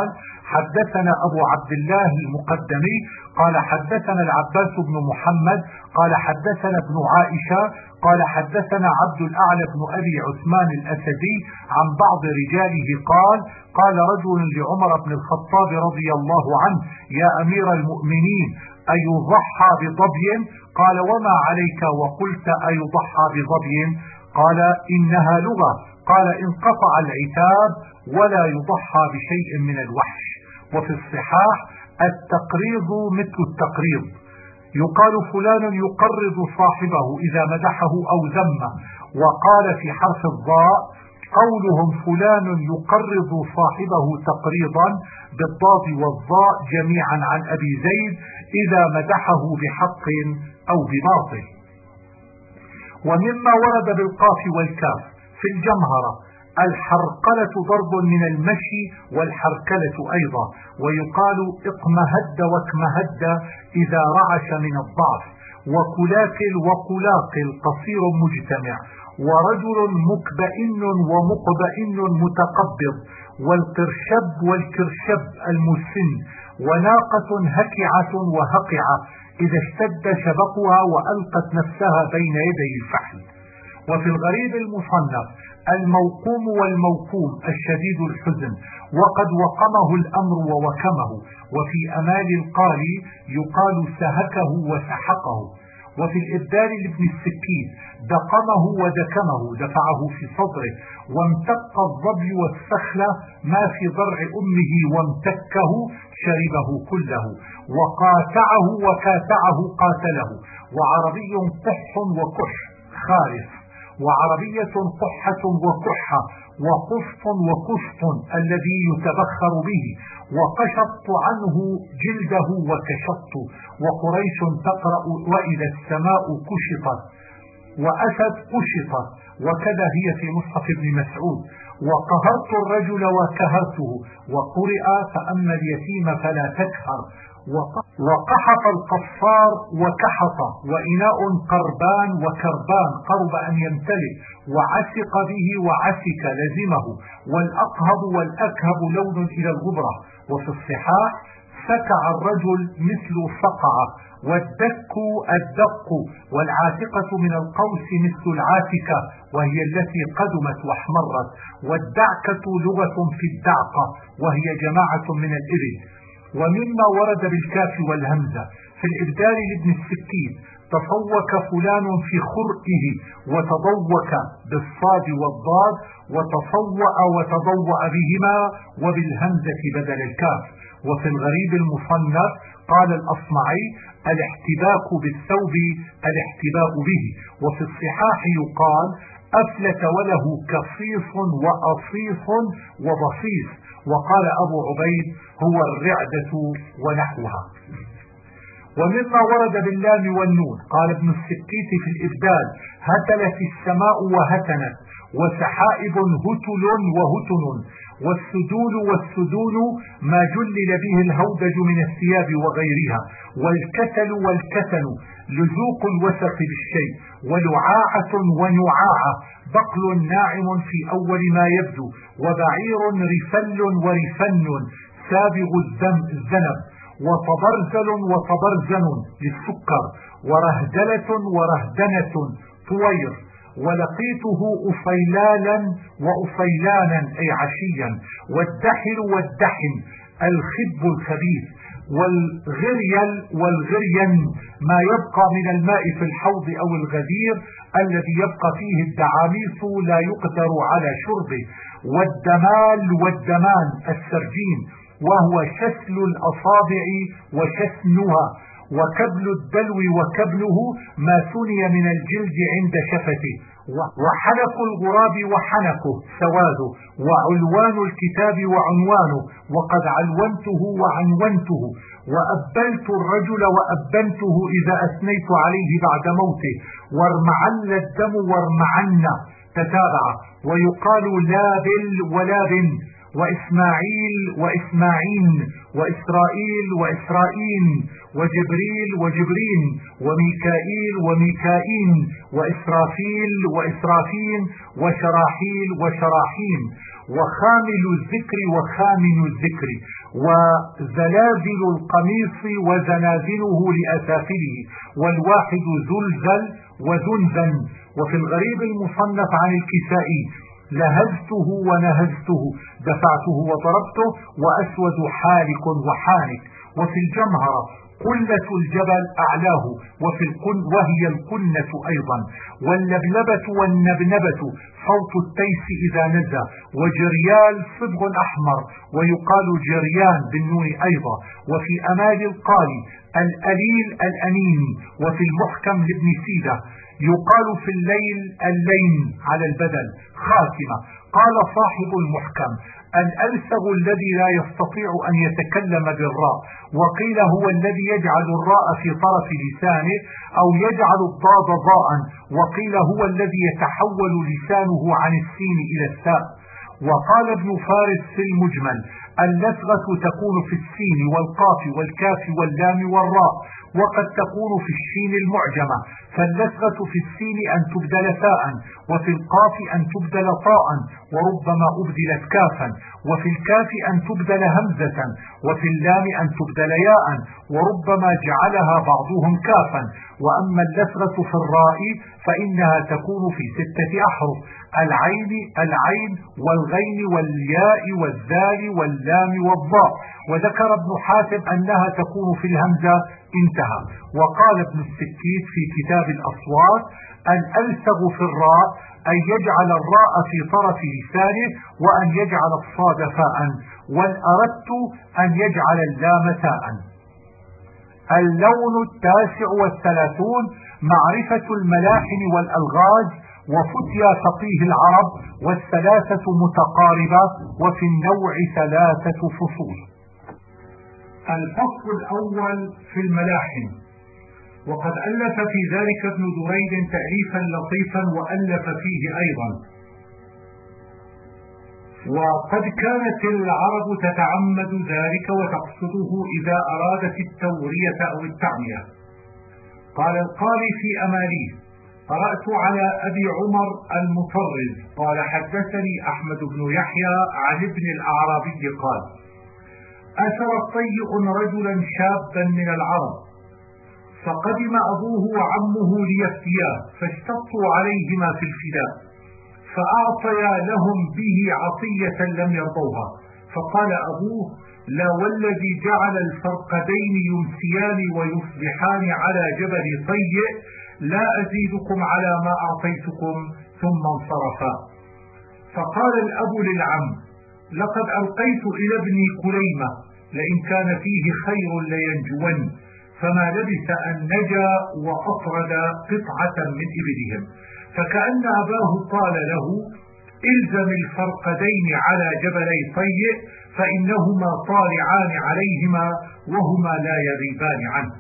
حدثنا أبو عبد الله المقدمي قال حدثنا العباس بن محمد قال حدثنا ابن عائشة قال حدثنا عبد الأعلى بن أبي عثمان الأسدي عن بعض رجاله قال رجل لعمر بن الخطاب رضي الله عنه: يا أمير المؤمنين، أيضحى بظبي؟ قال: وما عليك وقلت أيضحى بظبي؟ قال: إنها لغة. قال: انقطع العتاب ولا يضحى بشيء من الوحش. وفي الصحاح: التقريض مثل التقريض، يقال فلان يقرض صاحبه إذا مدحه أو ذمه. وقال في حرف الضاء: قولهم فلان يقرض صاحبه تقريضا بالضاد والضاء جميعا عن أبي زيد إذا مدحه بحق أو بباطل. ومما ورد بالقاف والكاف في الجمهرة: الحرقلة ضرب من المشي والحركلة أيضا، ويقال اقمهد واكمهد إذا رعش من الضعف. وكلاكل وقلاقل قصير مجتمع، ورجل مكبئن ومقبئن متقبض، والقرشب والكرشب المسن، وناقة هكعة وهقعة إذا اشتد شبقها وألقت نفسها بين يدي الفحل. وفي الغريب المصنف: الموقوم والموقوم الشديد الحزن، وقد وقمه الأمر ووكمه. وفي أمال القاري يقال سهكه وسحقه. وفي الإبدال لابن السكين: دقمه ودكمه، دفعه في صدره. وامتق الظبي والسخلة ما في ضرع أمه وامتكه شربه كله. وقاتعه وكاتعه قاتله. وعربي قح وكح خارف، وعربية قحة وكحة، وقسط وكسط الذي يتبخر به. وقشطت عنه جلده وكشطت. وقريش تقرأ: وإذا السماء كشطت، وأسد قشطت، وكذا هي في مصحف ابن مسعود. وقهرت الرجل وكهرته، وقرئ: فأما اليتيم فلا تكهر. وقحط القصار وكحط، وإناء قربان وكربان قرب أن يمتلئ. وعسق به وعسك لزمه. والأقهب والأكهب لون إلى الغبرة. وفي الصحاح: سكع الرجل مثل صقع. والدك الدق. والعاتقة من القوس مثل العاتكة، وهي التي قدمت واحمرت. والدعكة لغة في الدعقة، وهي جماعة من الإبل. ومما ورد بالكاف والهمزة في الإبدال لابن السكين: تفوك فلان في خرئه، وتضوك بالصاد والضاد، وتصوأ وتضوأ بهما وبالهمزة بدل الكاف. وفي الغريب المصنف قال الأصمعي: الاحتباك بالثوب الاحتباء به. وفي الصحاح يقال: أفلت وله كصيص وأصيص وبصيص. وقال أبو عبيد: هو الرعدة ونحوها. ومما ورد باللام والنون قال ابن السكيت في الإبدال: هتلت السماء وهتنت، وسحائب هتل وهتن. والسدول والسدون ما جلل به الهودج من الثياب وغيرها. والكتل والكتن لزوق الوسخ بالشيء. ولعاعة ونعاعة بقل ناعم في أول ما يبدو. وبعير رفل ورفن سابغ الذنب. وطبرزل وطبرزن للسكر. ورهدلة ورهدنة طوير. ولقيته أفيلالا وأفيلانا أي عشيا. والدحل والدحن الخب الخبيث. والغريل والغرين ما يبقى من الماء في الحوض أو الغدير الذي يبقى فيه الدعاميص لا يقدر على شربه. والدمال والدمان السرجين، وهو شسل الأصابع وشسنها. وكبل الدلو وكبله ما ثني من الجلد عند شفته. وحلق الغراب وحنكه سواده. وعلوان الكتاب وعنوانه، وقد علونته وعنونته. وأبلت الرجل وأبنته إذا أثنيت عليه بعد موته. وارمعل الدم وارمعن تتابع. ويقال لابل ولابن، وإسماعيل وإسماعين، وإسرائيل وإسرائيل، وجبريل وجبرين، وميكائيل وميكائين، وإسرافيل وإسرافين، وشراحيل وشراحين. وخامل الذكر وخامن الذكر. وزلازل القميص وزنازله لأسافله، والواحد زلزل وزنزن. وفي الغريب المصنف عن الكسائي: لهزته ونهزته، دفعته وضربته، وأسود حالك وحانك. وفي الجمهرة: قلة الجبل أعلاه، وهي القنة أيضا. واللبلبة والنبنبة صوت التيس إذا نزى. وجريال صبغ أحمر، ويقال جريان بالنون أيضا. وفي أمال القالي: الأليل الأنين. وفي المحكم لابن سيدة: يقال في الليل اللين على البدل. خاتمة: قال صاحب المحكم: الألسغ الذي لا يستطيع أن يتكلم بالراء، وقيل هو الذي يجعل الراء في طرف لسانه أو يجعل الضاد ضاء، وقيل هو الذي يتحول لسانه عن السين إلى الساء. وقال ابن فارس في المجمل: اللسغة تكون في السين والقاف والكاف واللام والراء، وقد تكون في الشين المعجمة، فاللسغة في السين أن تبدل ثاء، وفي القاف أن تبدل طاء، وربما أبدلت كافا، وفي الكاف أن تبدل همزة، وفي اللام أن تبدل ياء، وربما جعلها بعضهم كافا. وأما اللسغة في الراء فإنها تكون في 6 أحرف: العين والغين والياء والذال واللام والضاء. وذكر ابن حاتم أنها تكون في الهمزة. انتهى. وقال ابن السكيت في كتاب الأصوات: الألسغ في الراء أن يجعل الراء في طرف لسانه، وأن يجعل الصاد فاء، والأردت أن يجعل اللام تاء. اللون 39: معرفة الملاحن والألغاز، وفتيا فقيه العرب، والثلاثة متقاربة، وفي النوع 3 فصول. الفصل الأول في الملاحن. وقد ألف في ذلك ابن دريد تأليفا لطيفا، وألف فيه أيضا. وقد كانت العرب تتعمد ذلك وتقصده إذا أرادت التورية أو التعمية. قال القاري في أماليه: قرأت على أبي عمر المطرز قال: حدثني أحمد بن يحيى عن ابن الأعرابي قال: أسر طيء رجلا شابا من العرب، فقدم أبوه وعمه ليفتياه، فاشتطوا عليهما في الفداء، فأعطيا لهم به عطية لم يرضوها. فقال أبوه: لا والذي جعل الفرقدين يمسيان ويصبحان على جبل طيء لا أزيدكم على ما أعطيتكم. ثم انصرفا. فقال الأب للعم: لقد ألقيت إلى ابني كليمة، لئن كان فيه خير لينجون. فما لبث أن نجا وأطرد قطعة من إبلهم. فكأن أباه قال له: إلزم الفرقدين على جبلي طيء، فإنهما طالعان عليهما وهما لا يغيبان عنه.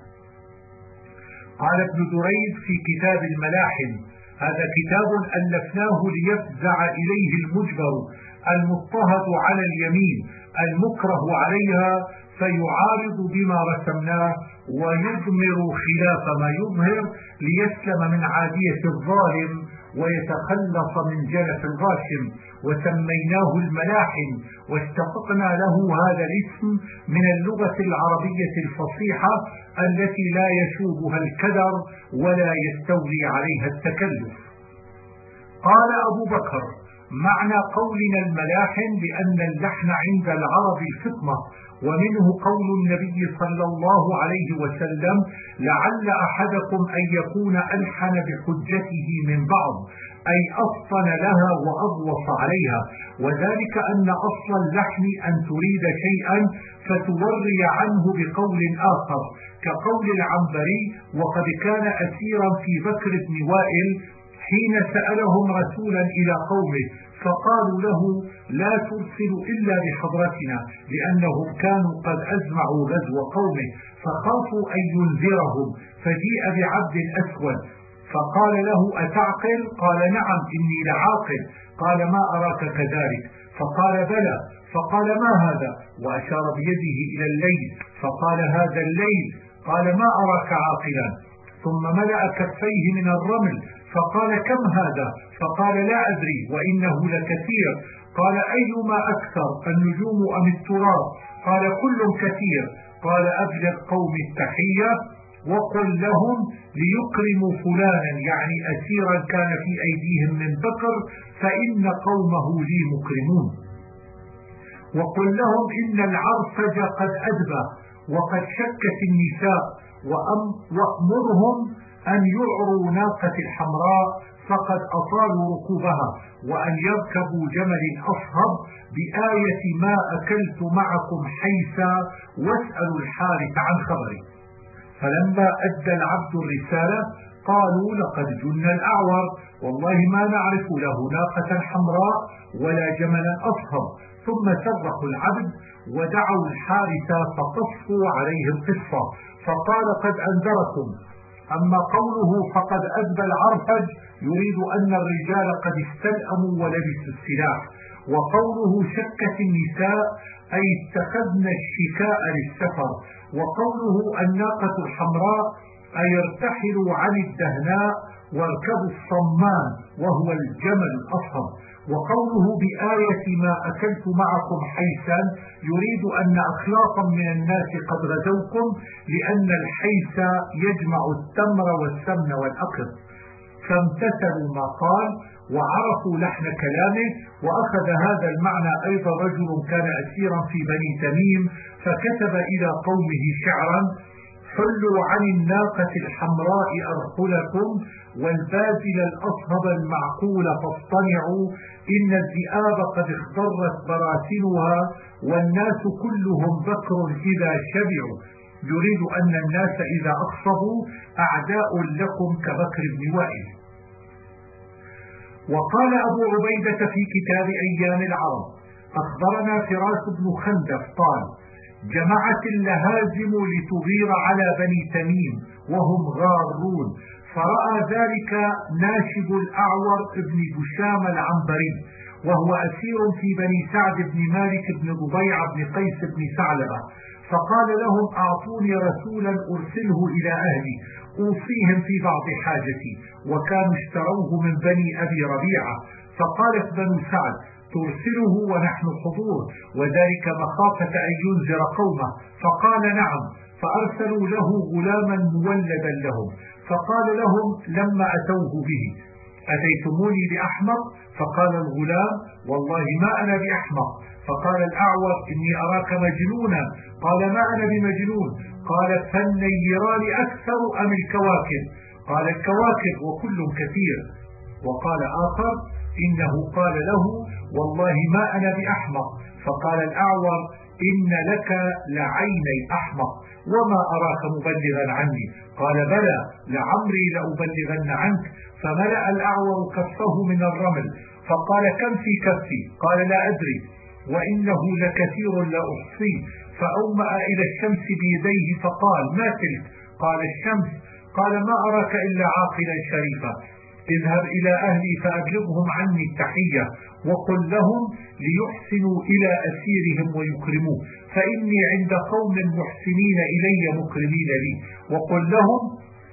قال ابن دريد في كتاب الملاحن: هذا كتاب ألفناه ليفزع إليه المجبر المضطهد على اليمين المكره عليها، فيعارض بما رسمناه ويضمر خلاف ما يظهر، ليسلم من عادية الظالم ويتخلص من جلف الغاشم. وسميناه الملاحن، واشتققنا له هذا الاسم من اللغة العربية الفصيحة التي لا يشوبها الكدر ولا يستولي عليها التكلف. قال أبو بكر: معنى قولنا الملاحن بأن اللحن عند العرب الفطنة، ومنه قول النبي صلى الله عليه وسلم: لعل أحدكم أن يكون ألحن بحجته من بعض، أي أفطن لها وأغوص عليها. وذلك أن أصل اللحن أن تريد شيئا فتوري عنه بقول آخر، كقول العنبري: وقد كان أسيرا في بكر بن وائل حين سألهم رسولا إلى قومه، فقالوا له: لا ترسل إلا بحضرتنا، لأنهم كانوا قد أزمعوا غزو قومه، فخافوا أن ينذرهم، فجيء بعبد أسود، فقال له: أتعقل؟ قال: نعم إني لعاقل. قال: ما أراك كذلك. فقال: بلى. فقال: ما هذا؟ وأشار بيده إلى الليل، فقال: هذا الليل. قال: ما أراك عاقلا. ثم ملأ كفيه من الرمل، فقال: كم هذا؟ فقال: لا أدري وإنه لكثير. قال: أيما أكثر، النجوم أم التراب؟ قال كل كثير. قال أبلغ قوم التحية وقل لهم ليكرموا فلانا، يعني أسيرا كان في أيديهم من بكر، فإن قومه لي مكرمون. وقل لهم إن العرفج قد أدبى وقد شكت النساء، وأمرهم أن يعروا ناقة الحمراء فقد أطالوا ركوبها، وأن يركبوا جمل أصهب بآية ما أكلت معكم حيثا، واسألوا الحارث عن خبري. فلما أدى العبد الرسالة قالوا لقد جن الأعور، والله ما نعرف له ناقة حمراء ولا جملا أصهب. ثم سرقوا العبد ودعوا الحارث فقصوا عليه القصة، فقال قد أنذركم. أما قوله فقد أدبى العرفج يريد أن الرجال قد استلأموا ولبسوا السلاح، وقوله شكت النساء أي اتخذن الشكاء للسفر، وقوله الناقة الحمراء أي ارتحلوا عن الدهناء واركبوا الصمان وهو الجمل الأصهب. وقوله بآية ما أكلت معكم حيثا يريد أن أخلاقا من الناس قد غزوكم، لأن الحيث يجمع التمر والسمن والأقط. فامتثلوا ما قال وعرفوا لحن كلامه. وأخذ هذا المعنى أيضا رجل كان أسيرا في بني تميم فكتب إلى قومه شعرا: حلوا عن الناقة الحمراء أرحلكم، والبازل الأصهب المعقول فاصطنعوا، إن الذئاب قد اخضرت براسنها، والناس كلهم بكر إذا شبعوا. يريد أن الناس إذا أخصبوا أعداء لكم كبكر بن وائل. وقال أبو عبيدة في كتاب أيام العرب: أخبرنا فراس بن خندف قال: جمعت اللهازم لتغير على بني تميم وهم غارون، فرأى ذلك ناشب الأعور ابن بشام العنبري، وهو أسير في بني سعد بن مالك بن ضبيع بن قيس بن ثعلبة، فقال لهم: أعطوني رسولا أرسله إلى أهلي أوصيهم في بعض حاجتي، وكانوا اشتروه من بني أبي ربيعة. فقالت بنو سعد: ترسله ونحن حضور، وذلك مخافة أن ينذر قومه. فقال: نعم. فأرسلوا له غلاما مولدا لهم، فقال لهم لما أتوه به: أتيتموني بأحمق؟ فقال الغلام: والله ما أنا بأحمق. فقال الأعور: إني أراك مجنونا. قال: ما أنا بمجنون. قال: فالنيران أكثر أم الكواكب؟ قال: الكواكب وكل كثير. وقال آخر: إنه قال له: والله ما أنا بأحمق. فقال الأعور: إن لك لعيني أحمق، وما أراك مبلغا عني. قال: بلى لعمري لأبلغن عنك. فملأ الأعور كفه من الرمل، فقال: كم في كفي؟ قال: لا أدري، وإنه لكثير لا أحصيه. فأومأ إلى الشمس بيديه فقال: ما تلك؟ قال: الشمس. قال: ما أراك إلا عاقلا شريفا. اذهب إلى أهلي فأبلغهم عني التحية، وقل لهم ليحسنوا إلى أسيرهم ويكرموه، فإني عند قوم محسنين إلي مكرمين لي. وقل لهم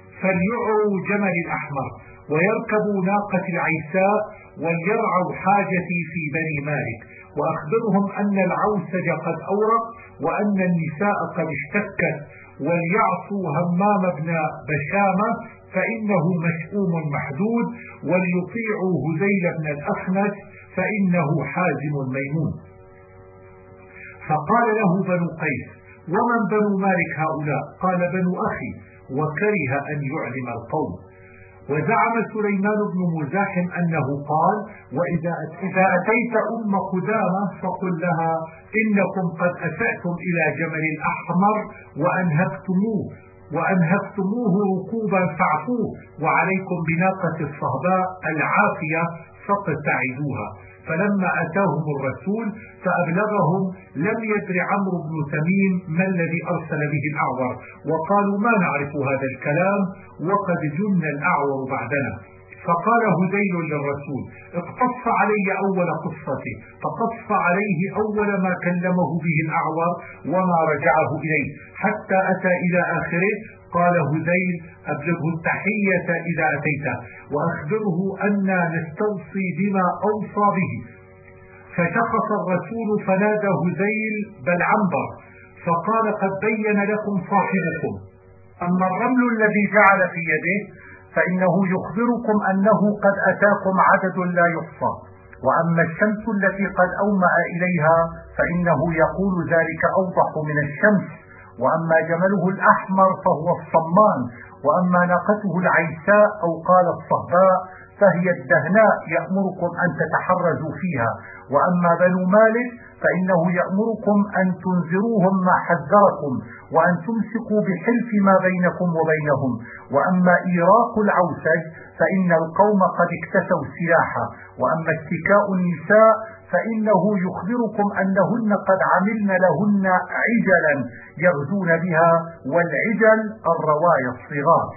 فليعروا جمل الأحمر ويركبوا ناقة العيساء وليرعوا حاجتي في بني مالك، وأخبرهم أن العوسج قد أورق وأن النساء قد اشتكت، وليعصوا همام بن بشامة فإنه مشؤوم محدود، وليطيعوا هذيل بن الأخنس فإنه حازم ميمون. فقال له بنو قيس: ومن بنو مالك هؤلاء؟ قال: بنو أخي. وكره أن يعلم القوم. وزعم سليمان بن مزاحم أنه قال: وإذا أتيت أم قدامة فقل لها: إنكم قد أسأتم إلى جمل الأحمر وأنهكتموه ركوبا فاعفوه، وعليكم بناقة الصهباء العافية فاقتعدوها. فلما أتاهم الرسول فأبلغهم لم يدر عمرو بن تميم ما الذي أرسل به الأعور، وقالوا: ما نعرف هذا الكلام وقد جن الأعور بعدنا. فقال هذيل للرسول: اقتص علي أول قصته. فقص عليه أول ما كلمه به الأعور وما رجعه إليه حتى أتى إلى آخره. قال هذيل: أبلغه التحية إذا أتيته، وأخبره أننا نستوصي بما أوصى به. فشخص الرسول فنادى هذيل بل عنبر فقال قد بين لكم صاحبكم. أما الرمل الذي جعل في يده فإنه يخبركم أنه قد أتاكم عدد لا يحصى، وأما الشمس التي قد أومأ إليها فإنه يقول ذلك أوضح من الشمس، وأما جمله الأحمر فهو الصمان، وأما ناقته العيساء أو قال الصهباء فهي الدهناء يأمركم أن تتحرزوا فيها، وأما بنو مالك فإنه يأمركم أن تنذروهم ما حذركم وأن تمسكوا بحلف ما بينكم وبينهم، وأما إيراق العوسج فإن القوم قد اكتسوا سلاحا، وأما اتكاء النساء فإنه يخبركم أنهن قد عملن لهن عجلا يغزون بها، والعجل الرواية الصغار.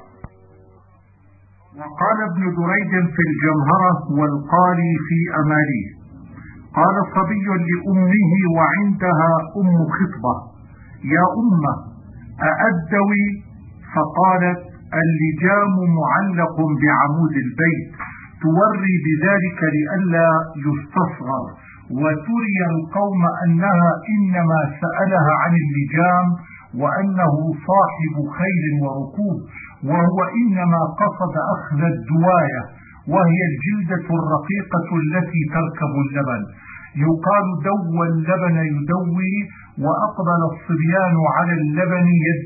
وقال ابن دريد في الجمهرة والقاري في أماليه: قال صبي لأمه وعندها أم خطبة: يا أمة أأدوي؟ فقالت: اللجام معلق بعمود البيت، توري بذلك لئلا يستصغر وتري القوم أنها إنما سألها عن اللجام وأنه صاحب خيل وركوب، وهو إنما قصد أخذ الدواية وهي الجلدة الرقيقة التي تركب اللبن. يقال دوى اللبن يدوي، وأقبل الصبيان على اللبن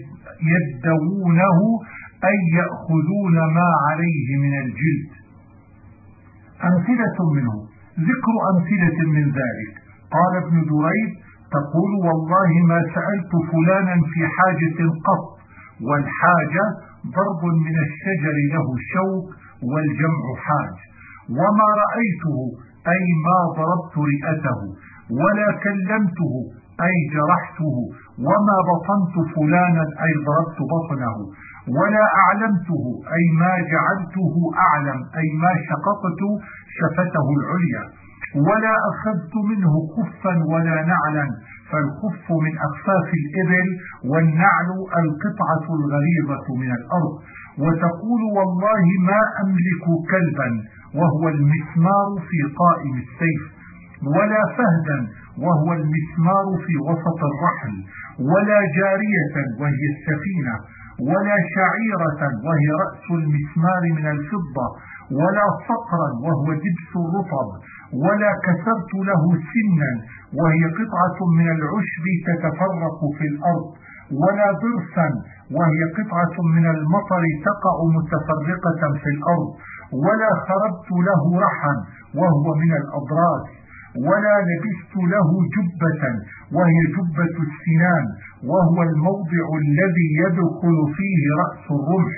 يدوونه أي يأخذون ما عليه من الجلد. أمثلة منه: ذكر أمثلة من ذلك. قال ابن دريد: تقول والله ما سألت فلانا في حاجة قط، والحاجة ضرب من الشجر له شوك والجمع حاج. وما رأيته أي ما ضربت رئته، ولا كلمته أي جرحته، وما بطنت فلانا أي ضربت بطنه، ولا أعلمته أي ما جعلته أعلم أي ما شققت شفته العليا، ولا أخذت منه خفا ولا نعلا، فالخف من أخفاف الإبل والنعل القطعة الغليظة من الأرض. وتقول والله ما أملك كلبا وهو المسمار في قائم السيف، ولا فهدا وهو المسمار في وسط الرحل، ولا جارية وهي السفينة، ولا شعيرة وهي رأس المسمار من الفضة، ولا صقرا وهو دبس الرطب، ولا كسرت له سنا وهي قطعة من العشب تتفرق في الأرض، ولا ضرسا وهي قطعة من المطر تقع متفرقة في الأرض، ولا خربت له رحا وهو من الأضراس، ولا لبست له جبة وهي جبة السنان وهو الموضع الذي يدخل فيه رأس الرمح،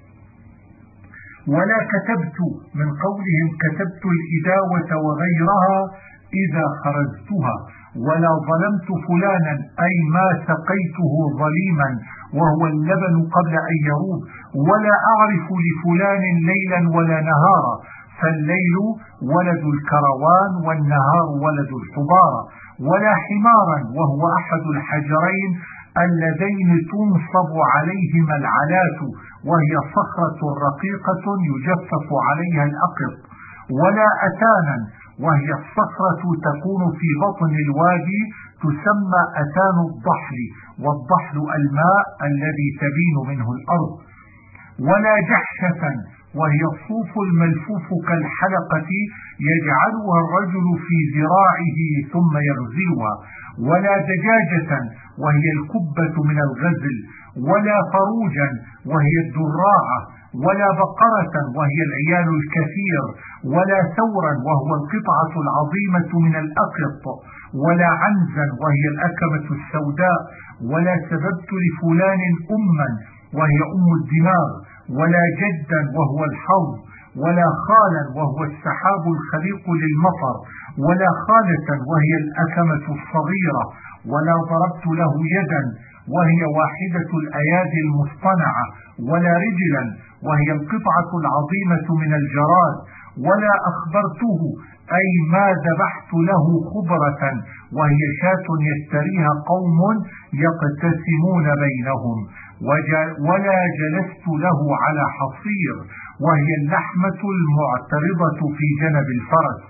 ولا كتبت من قولهم كتبت الإداوة وغيرها إذا خرجتها، ولا ظلمت فلانا أي ما سقيته ظليما وهو اللبن قبل أن يروب، ولا أعرف لفلان ليلا ولا نهارا، فالليل ولد الكروان والنهار ولد الحبارة، ولا حمارا وهو أحد الحجرين اللذين تنصب عليهما العلات وهي صخرة رقيقة يجفف عليها الأقط، ولا أتانا وهي الصخرة تكون في بطن الوادي تسمى أتان الضحل، والضحل الماء الذي تبين منه الأرض، ولا جحشة وهي الصوف الملفوف كالحلقة يجعلها الرجل في ذراعه ثم يغزلها، ولا دجاجة وهي الكبة من الغزل، ولا فروجا وهي الدراعة، ولا بقرة وهي العيال الكثير، ولا ثورا وهو القطعة العظيمة من الأقط، ولا عنزا وهي الأكمة السوداء، ولا سببت لفلان أما وهي أم الدماغ، ولا جدا وهو الحوض، ولا خالا وهو السحاب الخليق للمطر، ولا خالة وهي الأكمة الصغيرة، ولا ضربت له يدا وهي واحدة الأيادي المصطنعة، ولا رجلا وهي القطعة العظيمة من الجراد، ولا أخبرته أي ما ذبحت له خبرة وهي شاة يشتريها قوم يقتسمون بينهم، ولا جلست له على حصير وهي اللحمة المعترضة في جنب الفرس،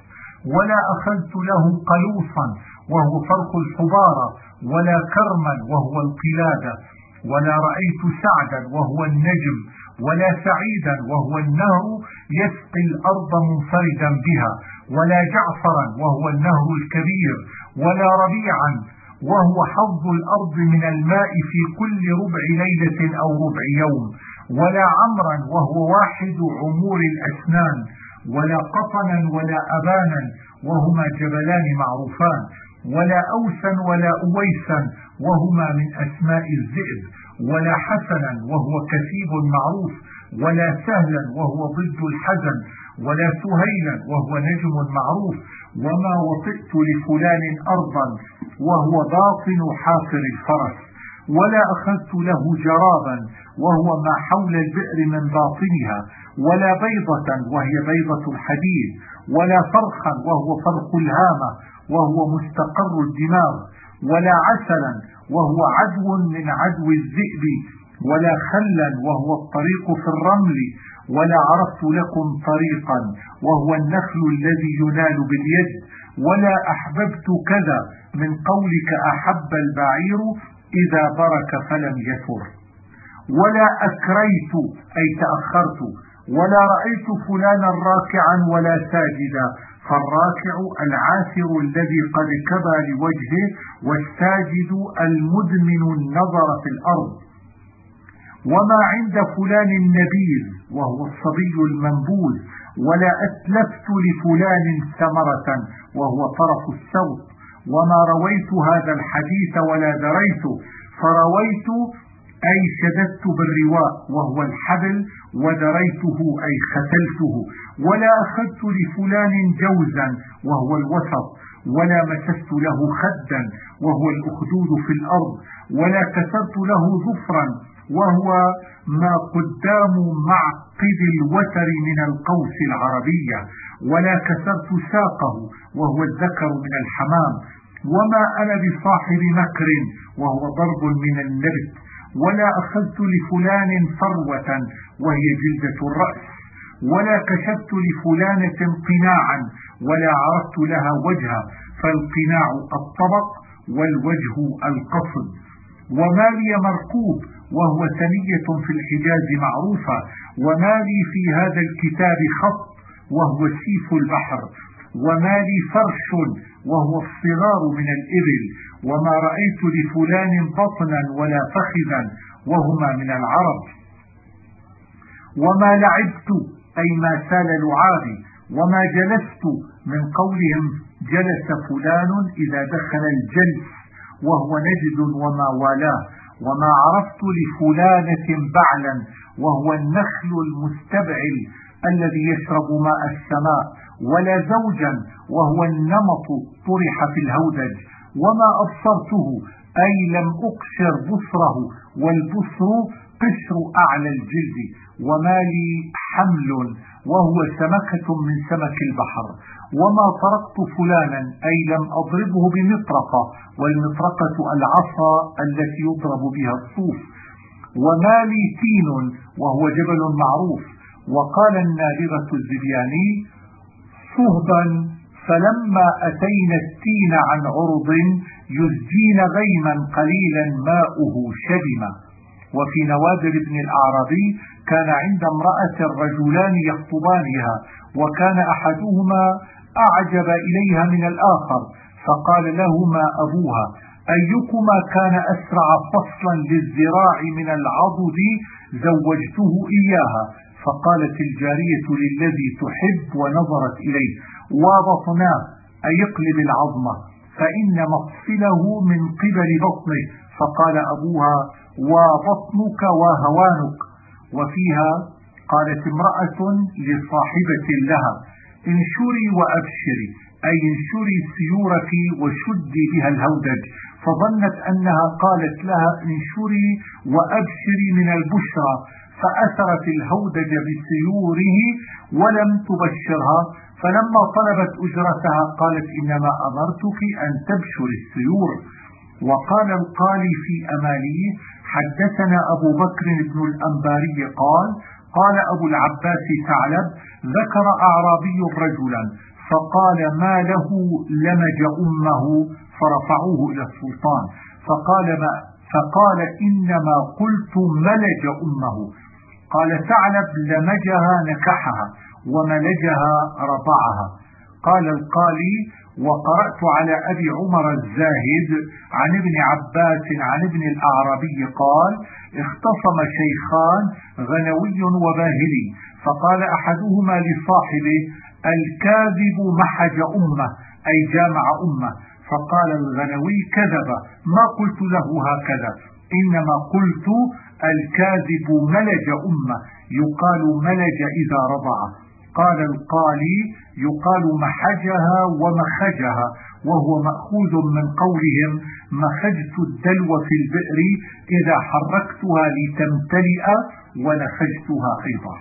ولا أخذت له قلوصا وهو فرق الحبارة، ولا كرما وهو القلادة، ولا رأيت سعدا وهو النجم، ولا سعيدا وهو النهر يسقي الأرض منفردا بها، ولا جعفرا وهو النهر الكبير، ولا ربيعا وهو حظ الأرض من الماء في كل ربع ليلة أو ربع يوم، ولا عمرا وهو واحد عمور الأسنان، ولا قطنا ولا أبانا وهما جبلان معروفان، ولا أوسا ولا أويسا وهما من أسماء الذئب، ولا حسنا وهو كثيب معروف، ولا سهلا وهو ضد الحزن، ولا سهيلا وهو نجم معروف، وما وطئت لفلان أرضا وهو باطن حافر الفرس، ولا أخذت له جرابا وهو ما حول البئر من باطنها، ولا بيضة وهي بيضة الحديد، ولا فرخا وهو فرخ الهامة وهو مستقر الدماغ، ولا عسلا وهو عدو من عدو الذئب، ولا خلا وهو الطريق في الرمل، ولا عرفت لكم طريقا وهو النخل الذي ينال باليد، ولا أحببت كذا من قولك أحب البعير إذا برك فلم يثر، ولا أكريت أي تأخرت، ولا رأيت فلانا راكعا ولا ساجدا، فالراكع العاثر الذي قد كبى لوجهه، والساجد المدمن النظر في الأرض، وما عند فلان النبيذ وهو الصبي المنبوذ، ولا أتلفت لفلان ثمرة وهو طرف السوط، وما رويت هذا الحديث ولا دريت، فرويت أي شددت بالرواء وهو الحبل، ودريته أي ختلته، ولا أخذت لفلان جوزا وهو الوسط، ولا مسست له خدا وهو الأخدود في الأرض، ولا كسرت له ظفرا وهو ما قدام معقد الوتر من القوس العربية، ولا كسرت ساقه وهو الذكر من الحمام، وما أنا بصاحب مكر وهو ضرب من النبت، ولا أخذت لفلان فروة وهي جلدة الرأس، ولا كشفت لفلانة قناعا ولا عرفت لها وجها، فالقناع الطبق والوجه القصد، وما لي مركوب وهو ثنية في الحجاز معروفة، وما لي في هذا الكتاب خط وهو سيف البحر، وما لي فرش وهو الصغار من الإبل، وما رأيت لفلان بطنا ولا فخذا وهما من العرب، وما لعبت أي ما سال لعابي، وما جلست من قولهم جلس فلان إذا دخل الجلس وهو نجد وما والاه، وما عرفت لفلانة بعلا وهو النخل المستبعل الذي يشرب ماء السماء، ولا زوجا وهو النمط طرح في الهودج، وما أبصرته أي لم أقشر بصره، والبصر قشر أعلى الجلد، وما لي حمل وهو سمكة من سمك البحر، وما طرقت فلانا أي لم أضربه بمطرقة، والمطرقة العصا التي يضرب بها الصوف، وما لي تين وهو جبل معروف. وقال النابغة الزبياني صهبا فلما أتينا التين عن عرض يزجين غيما قليلا ماؤه شبما. وفي نوادر ابن الأعرابي كان عند امرأة رجلان يخطبانها، وكان أحدهما أعجب إليها من الآخر، فقال لهما أبوها أيكما كان أسرع فصلا للزراع من العضد زوجته إياها، فقالت الجارية للذي تحب ونظرت إليه وبطناه أي اقلب العظمة فإن مفصله من قبل بطنه، فقال أبوها وبطنك وهوانك. وفيها قالت امرأة لصاحبة لها انشري وأبشري أي انشري سيورك وشدي بها الهودج، فظنت أنها قالت لها انشري وأبشري من البشرى، فأثرت الهودج بسيوره ولم تبشرها، فلما طلبت أجرتها قالت إنما أمرتك أن تبشر السيور. وقال القالي في أماليه حدثنا أبو بكر بن الأنباري قال قال أبو العباس ثعلب ذكر أعرابي رجلا فقال ما له لمج أمه، فرفعوه إلى السلطان فقال إنما قلت ملج أمه. قال ثعلب لمجها نكحها وملجها رضعها. قال القالي وقرأت على أبي عمر الزاهد عن ابن عباس عن ابن الأعرابي قال اختصم شيخان غنوي وباهلي، فقال أحدهما لصاحبه الكاذب محج أمه أي جامع أمه، فقال الغنوي كذب ما قلت له هكذا، إنما قلت الكاذب ملج أمه، يقال ملج إذا رضع. قال القالي يقال محجها ومخجها، وهو مأخوذ من قولهم مخجت الدلو في البئر إذا حركتها لتمتلئ ونخجتها أيضا.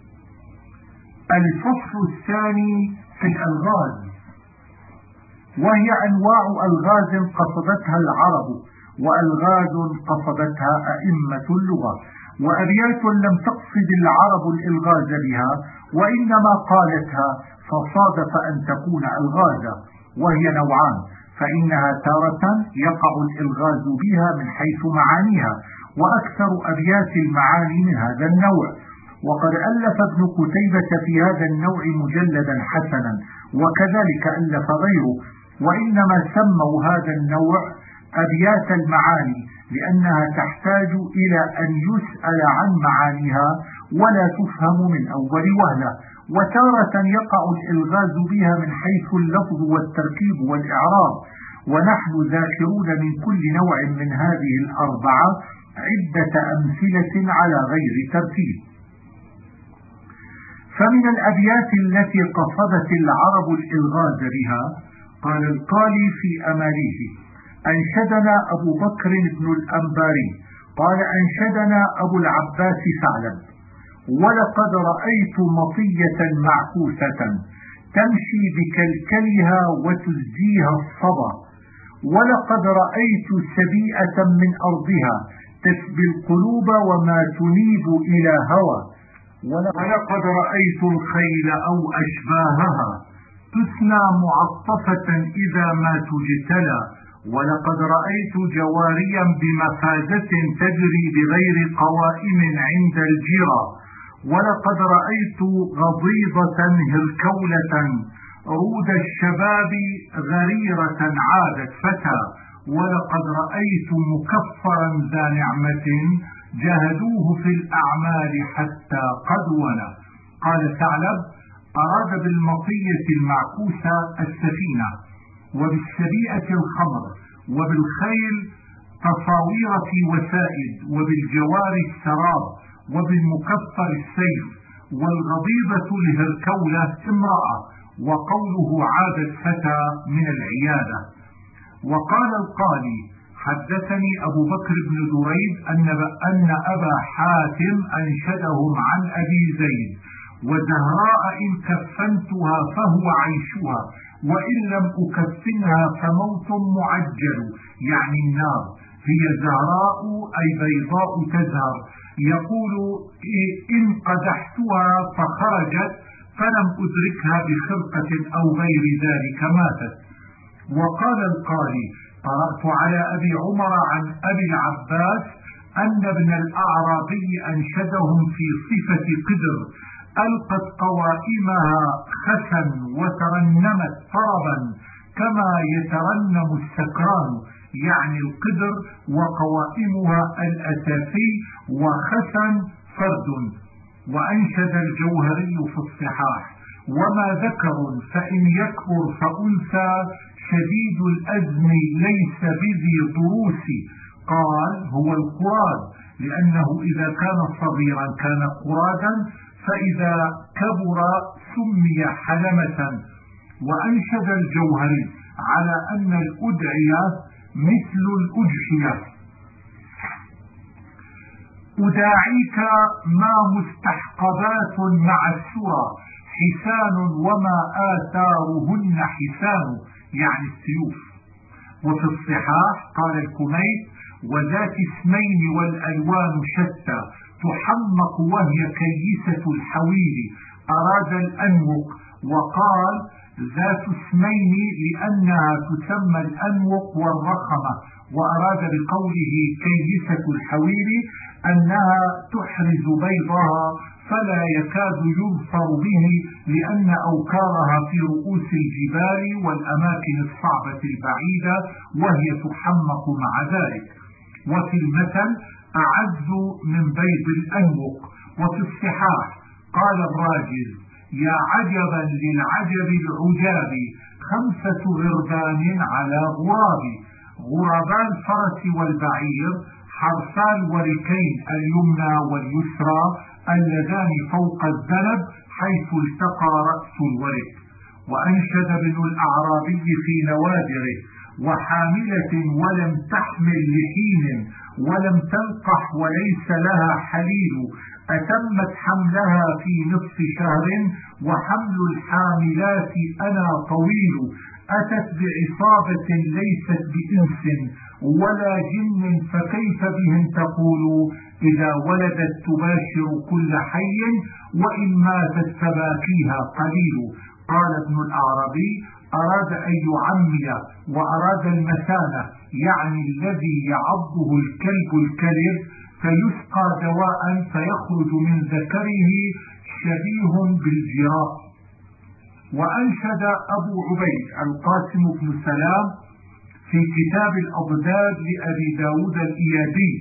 الفصل الثاني في الألغاز، وهي أنواع ألغاز قصدتها العرب وألغاز قصدتها أئمة اللغة، وأبيات لم تقصد العرب الإلغاز بها وإنما قالتها فصادف أن تكون ألغازا، وهي نوعان، فإنها تارة يقع الإلغاز بها من حيث معانيها، وأكثر أبيات المعاني من هذا النوع. وقد ألف ابن قتيبة في هذا النوع مجلدا حسنا، وكذلك ألف غيره، وإنما سموا هذا النوع أبيات المعاني لأنها تحتاج إلى أن يسأل عن معانيها ولا تفهم من أول وهلة. وتارة يقع الإلغاز بها من حيث اللفظ والتركيب والإعراب، ونحن ذاكرون من كل نوع من هذه الأربعة عدة أمثلة على غير ترتيب. فمن الأبيات التي قصدت العرب الإلغاز بها قال القالي في أماليه أنشدنا أبو بكر بن الأنباري قال أنشدنا أبو العباس ثعلب ولقد رأيت مطية معكوسة تمشي بكلكلها وتزجيها الصبا، ولقد رأيت سبيئة من أرضها تسبي القلوب وما تنيب إلى هوى، ولقد رأيت الخيل أو أشباهها تثنى معطفة إذا ما تجتلى، ولقد رأيت جواريا بمفازة تجري بغير قوائم عند الجرى، ولقد رأيت غضيضة هركولة رود الشباب غريرة عادت فتى، ولقد رأيت مكفرا ذا نعمة جهدوه في الأعمال حتى قد ولا. قال ثعلب أراد بالمطية المعكوسة السفينة، وبالسبيئة الخمر، وبالخيل تصاوير في وسائد، وبالجوار السراب، وبالمكفر السيف، والغضيضة لهركولة امرأة، وقوله عادت فتى من العيادة. وقال القالي حدثني أبو بكر بن دريد أن أبا حاتم أنشدهم عن أبي زيد وزهراء إن كفنتها فهو عيشها وإن لم أكفنها فموت معجل، يعني النار، هي زهراء أي بيضاء تزهر، يقول إن قدحتها فخرجت فلم أدركها بخرقة أو غير ذلك ماتت. وقال القاري قرأت على أبي عمر عن أبي العباس أن ابن الأعرابي أنشدهم في صفة قدر ألقت قوائمها خسا وترنمت طربا كما يترنم السكران، يعني القدر وقوائمها الأساسي وخسا فرد. وأنشد الجوهري في الصحاح وما ذكر فإن يكبر فأنثى شديد الأزم ليس بذي ضروس، قال هو القراد لأنه إذا كان صغيرا كان قرادا، فإذا كبر سمي حلمة. وأنشد الجوهري على أن الأدعية مثل الأجحية أداعيك ما مستحقبات مع السرى حسان وما آثارهن حسان، يعني السيوف. وفي الصحاح قال الكميت وذات اسمين والألوان شتى تحمق وهي كيسة الحويل، أراد الأنوق وقال ذات اسمين لأنها تسمى الأنوق والرخمة، وأراد بقوله كيسة الحوير أنها تحرز بيضها فلا يكاد يظفر به، لأن أوكارها في رؤوس الجبال والأماكن الصعبة البعيدة، وهي تحمق مع ذلك. وفي المثل أعز من بيض الأنوق. وفي الصحاح قال الراجل: يا عجبا للعجب العجاب 5 غربان على غراب. غربا الفرس والبعير حرفا الوركين اليمنى واليسرى اللذان فوق الذنب حيث التقى رأس الورك. وأنشد ابن الأعرابي في نوادره: وحاملة ولم تحمل لحين ولم تلقح وليس لها حليل، أتمت حملها في نصف شهر وحمل الحاملات أنا طويل. أتت بعصابة ليست بإنس ولا جن، فكيف بهم تقول إذا ولدت تباشر كل حي وإن ماتت فباكيها قليل. قال ابن الأعرابي: أراد أن يعمي وأراد المثانة، يعني الذي يعضه الكلب الكلب فيسقى دواء فيخرج من ذكره شبيه بالجراء. وأنشد أبو عبيد القاسم بن سلام في كتاب الأضداد لأبي داود الإيادي: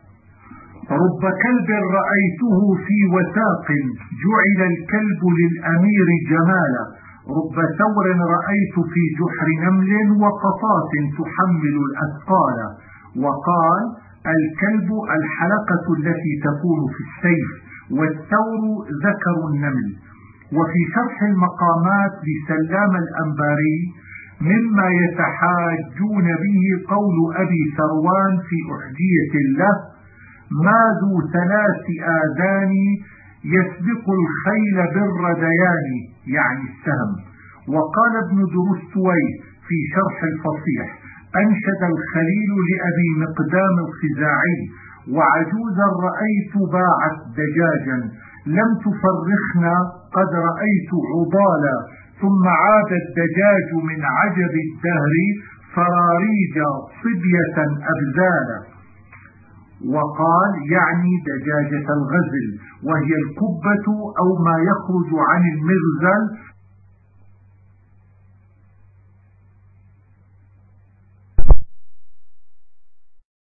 رب كلب رأيته في وثاق جعل الكلب للأمير جمالا، رب ثور رأيت في جحر نمل وقطات تحمل الأثقال. وقال: الكلب الحلقة التي تكون في السيف، والثور ذكر النمل. وفي شرح المقامات لسلام الأنباري: مما يتحاجون به قول أبي ثروان في أحجية له: ما ذو 3 آذان يسبق الخيل بالرديان، يعني السهم. وقال ابن درستوي في شرح الفصيح: أنشد الخليل لأبي مقدام الخزاعي: وعجوزا رأيت باعت دجاجا لم تفرخنا قد رأيت عضالا، ثم عاد الدجاج من عجب الدهر فراريج صبية أبزالا. وقال: يعني دجاجة الغزل، وهي الكبة أو ما يخرج عن المغزل